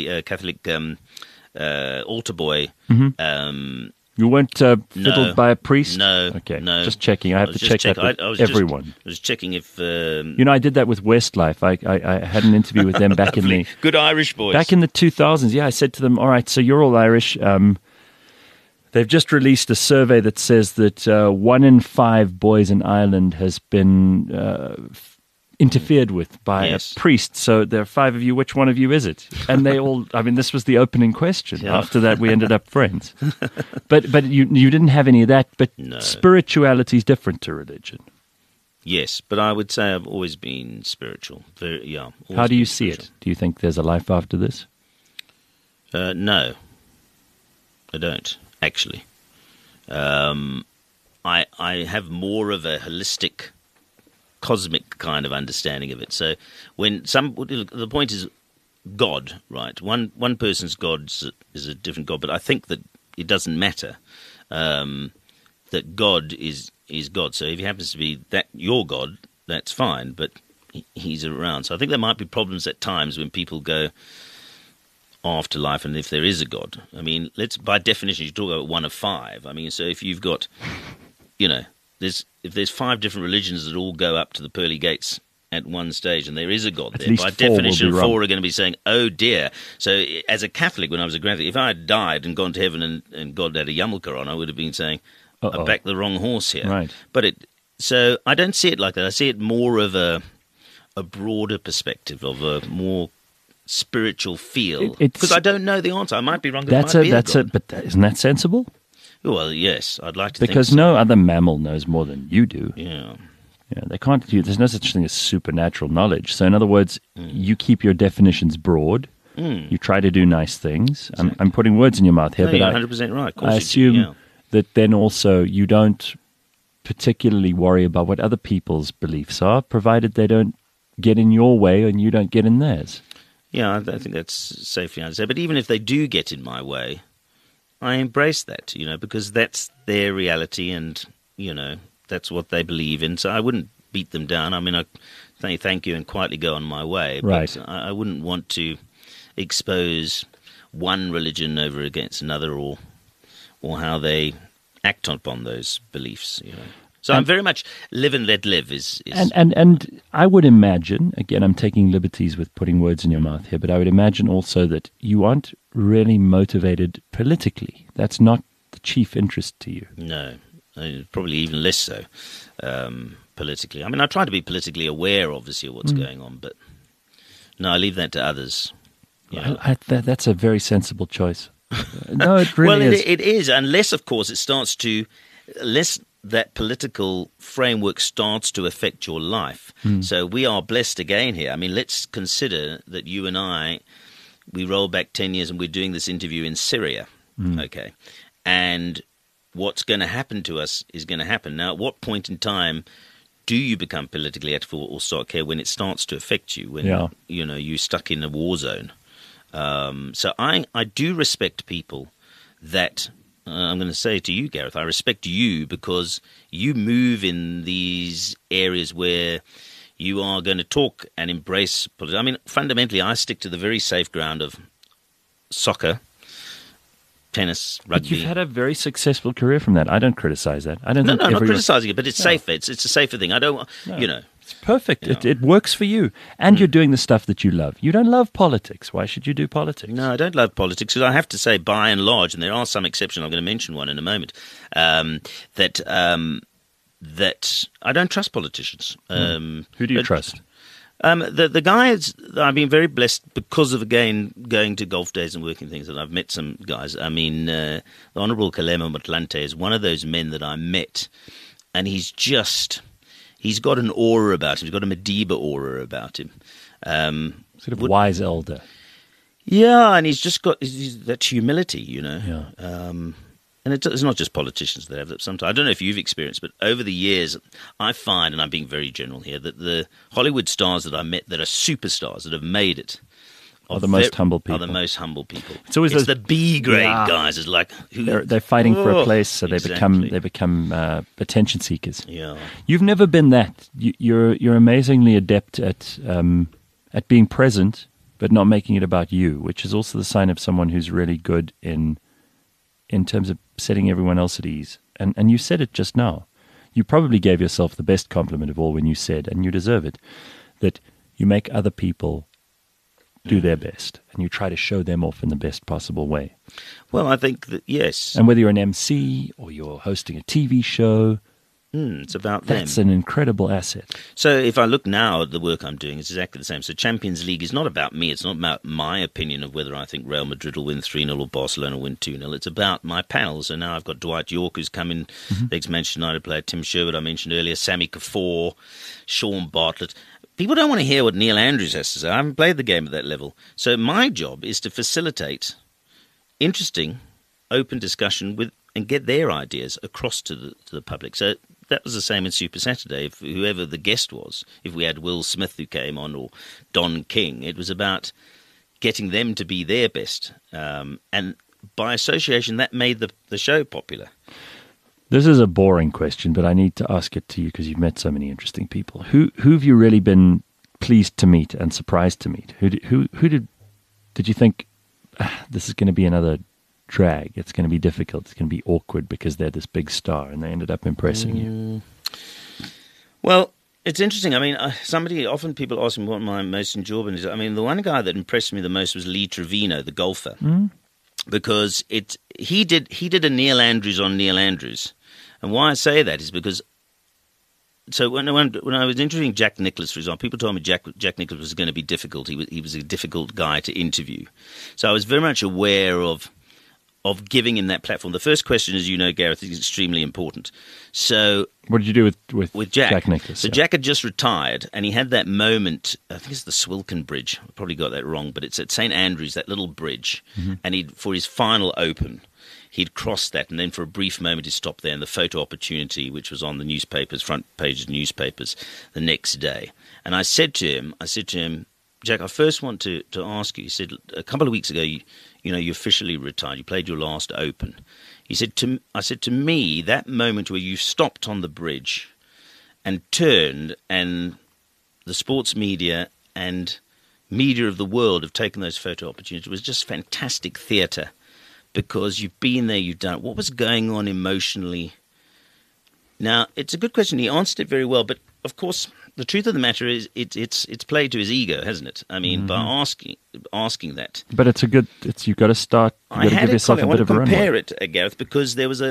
Speaker 3: altar boy.
Speaker 1: You weren't fiddled by a priest?
Speaker 3: No,
Speaker 1: Okay,
Speaker 3: no.
Speaker 1: just checking. I have to check that with everyone.
Speaker 3: I was checking if
Speaker 1: I did that with Westlife. I had an interview with them back in the
Speaker 3: good Irish boys.
Speaker 1: back in the 2000s. Yeah, I said to them, "All right, so you're all Irish. They've just released a survey that says that 1 in 5 boys in Ireland has been interfered with by
Speaker 3: Yes.
Speaker 1: a priest. So there are 5 of you. Which one of you is it?" And they all. I mean, this was the opening question.
Speaker 3: Yeah.
Speaker 1: After that, we ended up friends. But you didn't have any of that. But
Speaker 3: No.
Speaker 1: spirituality is different to religion.
Speaker 3: Yes, but I would say I've always been spiritual.
Speaker 1: How do you see it? Do you think there's a life after this?
Speaker 3: No, I don't actually. I have more of a holistic cosmic kind of understanding of it. So when the point is God, right? One person's God is a different God, but I think that it doesn't matter that God is God. So if he happens to be that your God, that's fine, but he's around. So I think there might be problems at times when people go afterlife, and if there is a God. I mean, by definition, you talk about one of five. I mean, so if you've got, if there's five different religions that all go up to the pearly gates at one stage, and there is a God there, by definition, four are going to be saying, "Oh dear." So, as a Catholic, when I was a Catholic, if I had died and gone to heaven and God had a yarmulke on, I would have been saying, "I backed the wrong horse here."
Speaker 1: Right.
Speaker 3: So I don't see it like that. I see it more of a broader perspective, of a more spiritual feel. Because I don't know the answer. I might be wrong.
Speaker 1: But isn't that sensible?
Speaker 3: Well, yes, I'd like to.
Speaker 1: Because
Speaker 3: think so.
Speaker 1: No other mammal knows more than you do.
Speaker 3: Yeah.
Speaker 1: Yeah, they can't. There's no such thing as supernatural knowledge. So, in other words, you keep your definitions broad. You try to do nice things.
Speaker 3: Exactly.
Speaker 1: I'm putting words in your mouth here, but
Speaker 3: you're 100% right. Of course
Speaker 1: I assume
Speaker 3: you do,
Speaker 1: that then also you don't particularly worry about what other people's beliefs are, provided they don't get in your way and you don't get in theirs.
Speaker 3: Yeah, I think that's safely understood. But even if they do get in my way, I embrace that, because that's their reality and, that's what they believe in. So I wouldn't beat them down. I mean, I say thank you and quietly go on my way.
Speaker 1: Right.
Speaker 3: But I wouldn't want to expose one religion over against another or how they act upon those beliefs, So I'm very much live and let live is...
Speaker 1: And I would imagine, again, I'm taking liberties with putting words in your mouth here, but I would imagine also that you aren't really motivated politically. That's not the chief interest to you.
Speaker 3: No, probably even less so politically. I mean, I try to be politically aware, obviously, of what's going on, but no, I leave that to others.
Speaker 1: That's a very sensible choice. No, it really is.
Speaker 3: Well, it is, unless, of course, unless that political framework starts to affect your life. So we are blessed again here. I mean, let's consider that you and I, we roll back 10 years and we're doing this interview in Syria, okay? And what's going to happen to us is going to happen. Now, at what point in time do you become politically active or start care when it starts to affect you, when you're stuck in a war zone? So I do respect people that... I'm going to say to you, Gareth, I respect you because you move in these areas where you are going to talk and embrace politics. I mean, fundamentally, I stick to the very safe ground of soccer, tennis, rugby.
Speaker 1: But you've had a very successful career from that. I don't criticize that.
Speaker 3: I'm not criticizing it, but it's safer. It's a safer thing. I don't,
Speaker 1: It's perfect. It works for you. And you're doing the stuff that you love. You don't love politics. Why should you do politics?
Speaker 3: No, I don't love politics. Because I have to say, by and large, and there are some exceptions, I'm going to mention one in a moment, that I don't trust politicians.
Speaker 1: Who do you trust?
Speaker 3: The guys, I've been very blessed because of, again, going to golf days and working things, and I've met some guys. I mean, the Honourable Kgalema Motlanthe is one of those men that I met, and he's got an aura about him. He's got a Madiba aura about him.
Speaker 1: Sort of wise elder.
Speaker 3: Yeah, and he's just got that humility,
Speaker 1: Yeah.
Speaker 3: And it's not just politicians that have that sometimes. I don't know if you've experienced, but over the years, I find, and I'm being very general here, that the Hollywood stars that I met that are superstars that have made it
Speaker 1: are the most humble people.
Speaker 3: It's always the B grade guys. It's like
Speaker 1: they're fighting for a place, so they become attention seekers.
Speaker 3: Yeah,
Speaker 1: you've never been that. You're amazingly adept at being present, but not making it about you, which is also the sign of someone who's really good in terms of setting everyone else at ease. And you said it just now. You probably gave yourself the best compliment of all when you said, and you deserve it, that you make other people do their best, and you try to show them off in the best possible way.
Speaker 3: Well, I think that, yes.
Speaker 1: And whether you're an MC or you're hosting a TV show,
Speaker 3: it's about them.
Speaker 1: That's an incredible asset.
Speaker 3: So if I look now at the work I'm doing, it's exactly the same. So Champions League is not about me. It's not about my opinion of whether I think Real Madrid will win 3-0 or Barcelona will win 2-0. It's about my panel. So now I've got Dwight York, who's come in, the ex-Manchester United player, Tim Sherwood, I mentioned earlier, Sammy Kafour, Sean Bartlett. People don't want to hear what Neil Andrews has to say. I haven't played the game at that level. So my job is to facilitate interesting, open discussion with and get their ideas across to the public. So that was the same in Super Saturday. If whoever the guest was, if we had Will Smith who came on or Don King, it was about getting them to be their best. And by association, that made the show popular.
Speaker 1: This is a boring question, but I need to ask it to you because you've met so many interesting people. Who have you really been pleased to meet and surprised to meet? Who did you think this is going to be another drag? It's going to be difficult. It's going to be awkward because they're this big star, and they ended up impressing you.
Speaker 3: Well, it's interesting. I mean, often people ask me what my most enjoyable is. I mean, the one guy that impressed me the most was Lee Trevino, the golfer, because he did a Neil Andrews on Neil Andrews, and why I say that is because. So when I was interviewing Jack Nicklaus, for example, people told me Jack Nicklaus was going to be difficult. He was a difficult guy to interview, so I was very much aware of giving him that platform. The first question, as you know, Gareth, is extremely important. So
Speaker 1: what did you do with
Speaker 3: Jack
Speaker 1: Nicklaus?
Speaker 3: So Jack had just retired, and he had that moment. I think it's the Swilcan Bridge. I probably got that wrong, but it's at St Andrews, that little bridge. And for his final Open, he'd crossed that, and then for a brief moment he stopped there, and the photo opportunity, which was on the newspapers, front pages of newspapers, the next day. And I said to him, Jack, I first want to ask you. He said a couple of weeks ago, you officially retired. You played your last Open. He said I said to me, that moment where you stopped on the bridge and turned, and the sports media and media of the world have taken those photo opportunities, it was just fantastic theatre, because you've been there, you've done it. What was going on emotionally? Now, it's a good question. He answered it very well, but of course, the truth of the matter is, it's played to his ego, hasn't it? I mean, by asking that.
Speaker 1: But you've got to start. You've got to give yourself a bit of a runway.
Speaker 3: I want to compare it, Gareth, because there was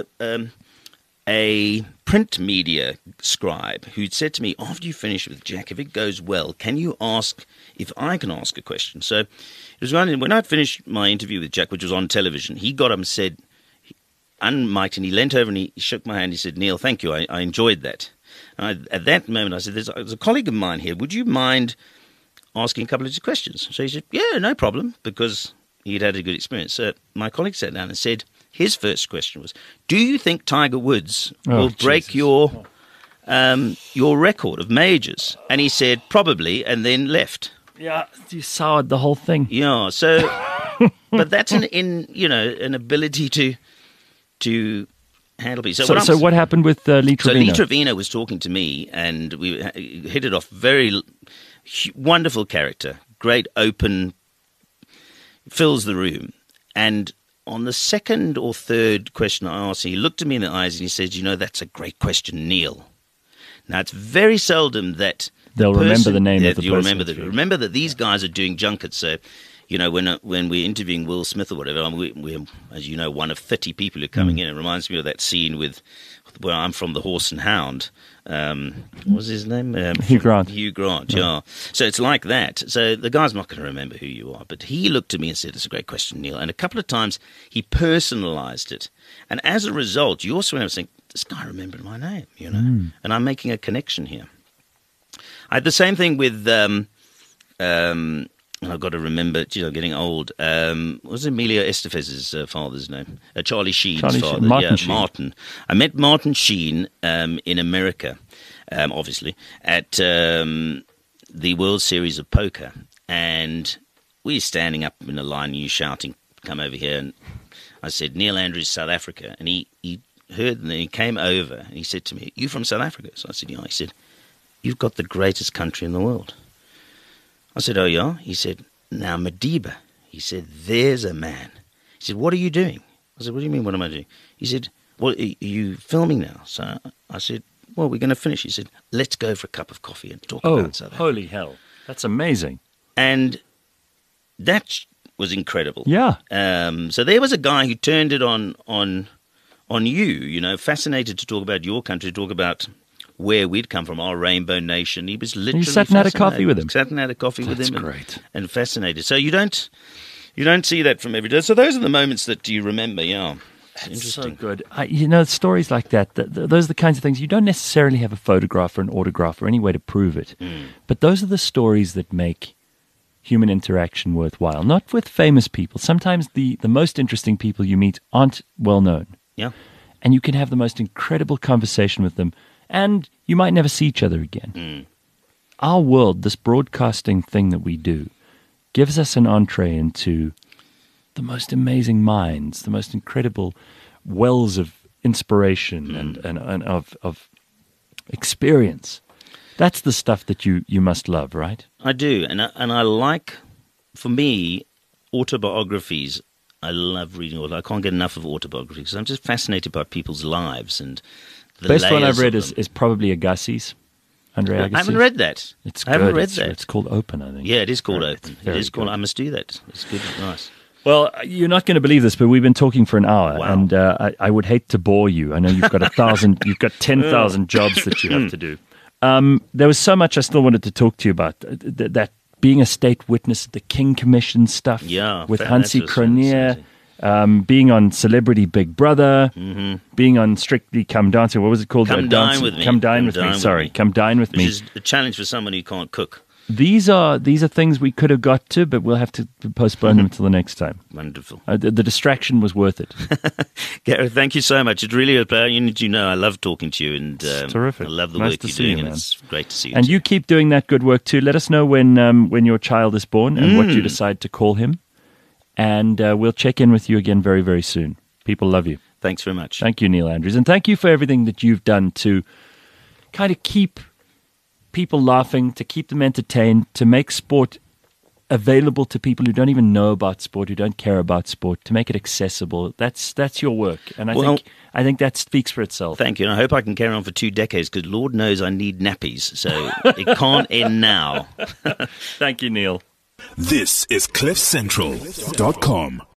Speaker 3: a print media scribe who'd said to me, after you finish with Jack, if it goes well, can you ask if I can ask a question? So it was when I'd finished my interview with Jack, which was on television, he got up and said, unmiked, and he leant over and he shook my hand. He said, Neil, thank you. I enjoyed that. And at that moment, I said, there's a colleague of mine here. Would you mind asking a couple of questions? So he said, yeah, no problem, because he'd had a good experience. So my colleague sat down and said, his first question was, do you think Tiger Woods will break your record of majors? And he said, probably, and then left.
Speaker 1: Yeah, you soured the whole thing.
Speaker 3: Yeah, so, but that's an ability to handle people.
Speaker 1: So what happened with Lee Trevino?
Speaker 3: So Lee Trevino was talking to me, and we hit it off. Very wonderful character, great open, fills the room. And on the second or third question I asked, he looked at me in the eyes and he said, that's a great question, Neil. Now, it's very seldom that
Speaker 1: they'll remember the name of the person.
Speaker 3: Remember that these guys are doing junkets, so when we're interviewing Will Smith or whatever, we're, as you know, one of 30 people who are coming in. It reminds me of that scene where I'm from The Horse and Hound. What was his name?
Speaker 1: Hugh Grant.
Speaker 3: Hugh Grant, yeah. So it's like that. So the guy's not going to remember who you are. But he looked at me and said, it's a great question, Neil. And a couple of times he personalised it. And as a result, you also end up saying, this guy remembered my name, And I'm making a connection here. I had the same thing with... I've got to remember, getting old. What was Emilio Estevez's father's name? Charlie Sheen's father. Martin. I met Martin Sheen in America, obviously, at the World Series of Poker. And we were standing up in a line, and you shouting, come over here. And I said, Neil Andrews, South Africa. And he heard, and then he came over, and he said to me, you from South Africa? So I said, yeah. He said, you've got the greatest country in the world. I said, oh, yeah? He said, now Madiba. He said, there's a man. He said, what are you doing? I said, what do you mean, what am I doing? He said, well, are you filming now? So I said, well, we're going to finish. He said, let's go for a cup of coffee and talk about South Africa.
Speaker 1: Holy hell. That's amazing.
Speaker 3: And that was incredible.
Speaker 1: Yeah.
Speaker 3: So there was a guy who turned it on you, fascinated to talk about your country, to talk about where we'd come from, our rainbow nation. He was literally
Speaker 1: sat and had a coffee with him.
Speaker 3: Sat and had a coffee with him.
Speaker 1: That's great.
Speaker 3: And fascinated. So you don't see that from every day. So those are the moments that you remember, yeah.
Speaker 1: It's so good. Stories like that, those are the kinds of things, you don't necessarily have a photograph or an autograph or any way to prove it. But those are the stories that make human interaction worthwhile. Not with famous people. Sometimes the most interesting people you meet aren't well known.
Speaker 3: Yeah.
Speaker 1: And you can have the most incredible conversation with them, And you might never see each other again. Our world, this broadcasting thing that we do, gives us an entree into the most amazing minds, the most incredible wells of inspiration and of experience. That's the stuff that you must love, right?
Speaker 3: I do, and I like, for me, autobiographies. I love reading I can't get enough of autobiographies because I'm just fascinated by people's lives and the
Speaker 1: best one I've read
Speaker 3: layers
Speaker 1: is probably Agassi's. Andre Agassi.
Speaker 3: I haven't read that.
Speaker 1: It's
Speaker 3: I haven't
Speaker 1: good.
Speaker 3: read that.
Speaker 1: It's called Open, I think.
Speaker 3: Yeah, it is called
Speaker 1: Right,
Speaker 3: Open.
Speaker 1: it's
Speaker 3: It
Speaker 1: very
Speaker 3: is called.
Speaker 1: good.
Speaker 3: I must do that. It's good. Nice.
Speaker 1: Well, you're not going to believe this, but we've been talking for an hour,
Speaker 3: Wow.
Speaker 1: and I would hate to bore you. I know you've got 10,000 jobs that you have to do. There was so much I still wanted to talk to you about. That being a state witness at the King Commission stuff
Speaker 3: Yeah,
Speaker 1: with
Speaker 3: that
Speaker 1: Hansi
Speaker 3: was
Speaker 1: Cronje,
Speaker 3: fascinating.
Speaker 1: being on Celebrity Big Brother, being on Strictly Come Dancing. What was it called?
Speaker 3: Come Dine With Me.
Speaker 1: Come Dine
Speaker 3: Come
Speaker 1: with
Speaker 3: Dine
Speaker 1: Me.
Speaker 3: With
Speaker 1: Sorry,
Speaker 3: Me.
Speaker 1: Come Dine with
Speaker 3: Which
Speaker 1: Me.
Speaker 3: is a challenge for someone who can't cook.
Speaker 1: These are things we could have got to, but we'll have to postpone them until the next time.
Speaker 3: Wonderful.
Speaker 1: The distraction was worth it.
Speaker 3: Gareth, thank you so much. It really is. You know, I love talking to you, and
Speaker 1: terrific.
Speaker 3: I love the
Speaker 1: Nice
Speaker 3: work
Speaker 1: to
Speaker 3: you're
Speaker 1: see
Speaker 3: doing,
Speaker 1: you,
Speaker 3: and
Speaker 1: man.
Speaker 3: it's great to see you.
Speaker 1: And
Speaker 3: too.
Speaker 1: you keep doing that good work too. Let us know when your child is born and what you decide to call him. And we'll check in with you again very, very soon. People love you.
Speaker 3: Thanks very much.
Speaker 1: Thank you, Neil Andrews. And thank you for everything that you've done to kind of keep people laughing, to keep them entertained, to make sport available to people who don't even know about sport, who don't care about sport, to make it accessible. That's your work. And I think that speaks for itself.
Speaker 3: Thank you. And I hope I can carry on for 2 decades because Lord knows I need nappies. So it can't end now.
Speaker 1: Thank you, Neil.
Speaker 2: This is CliffCentral.com.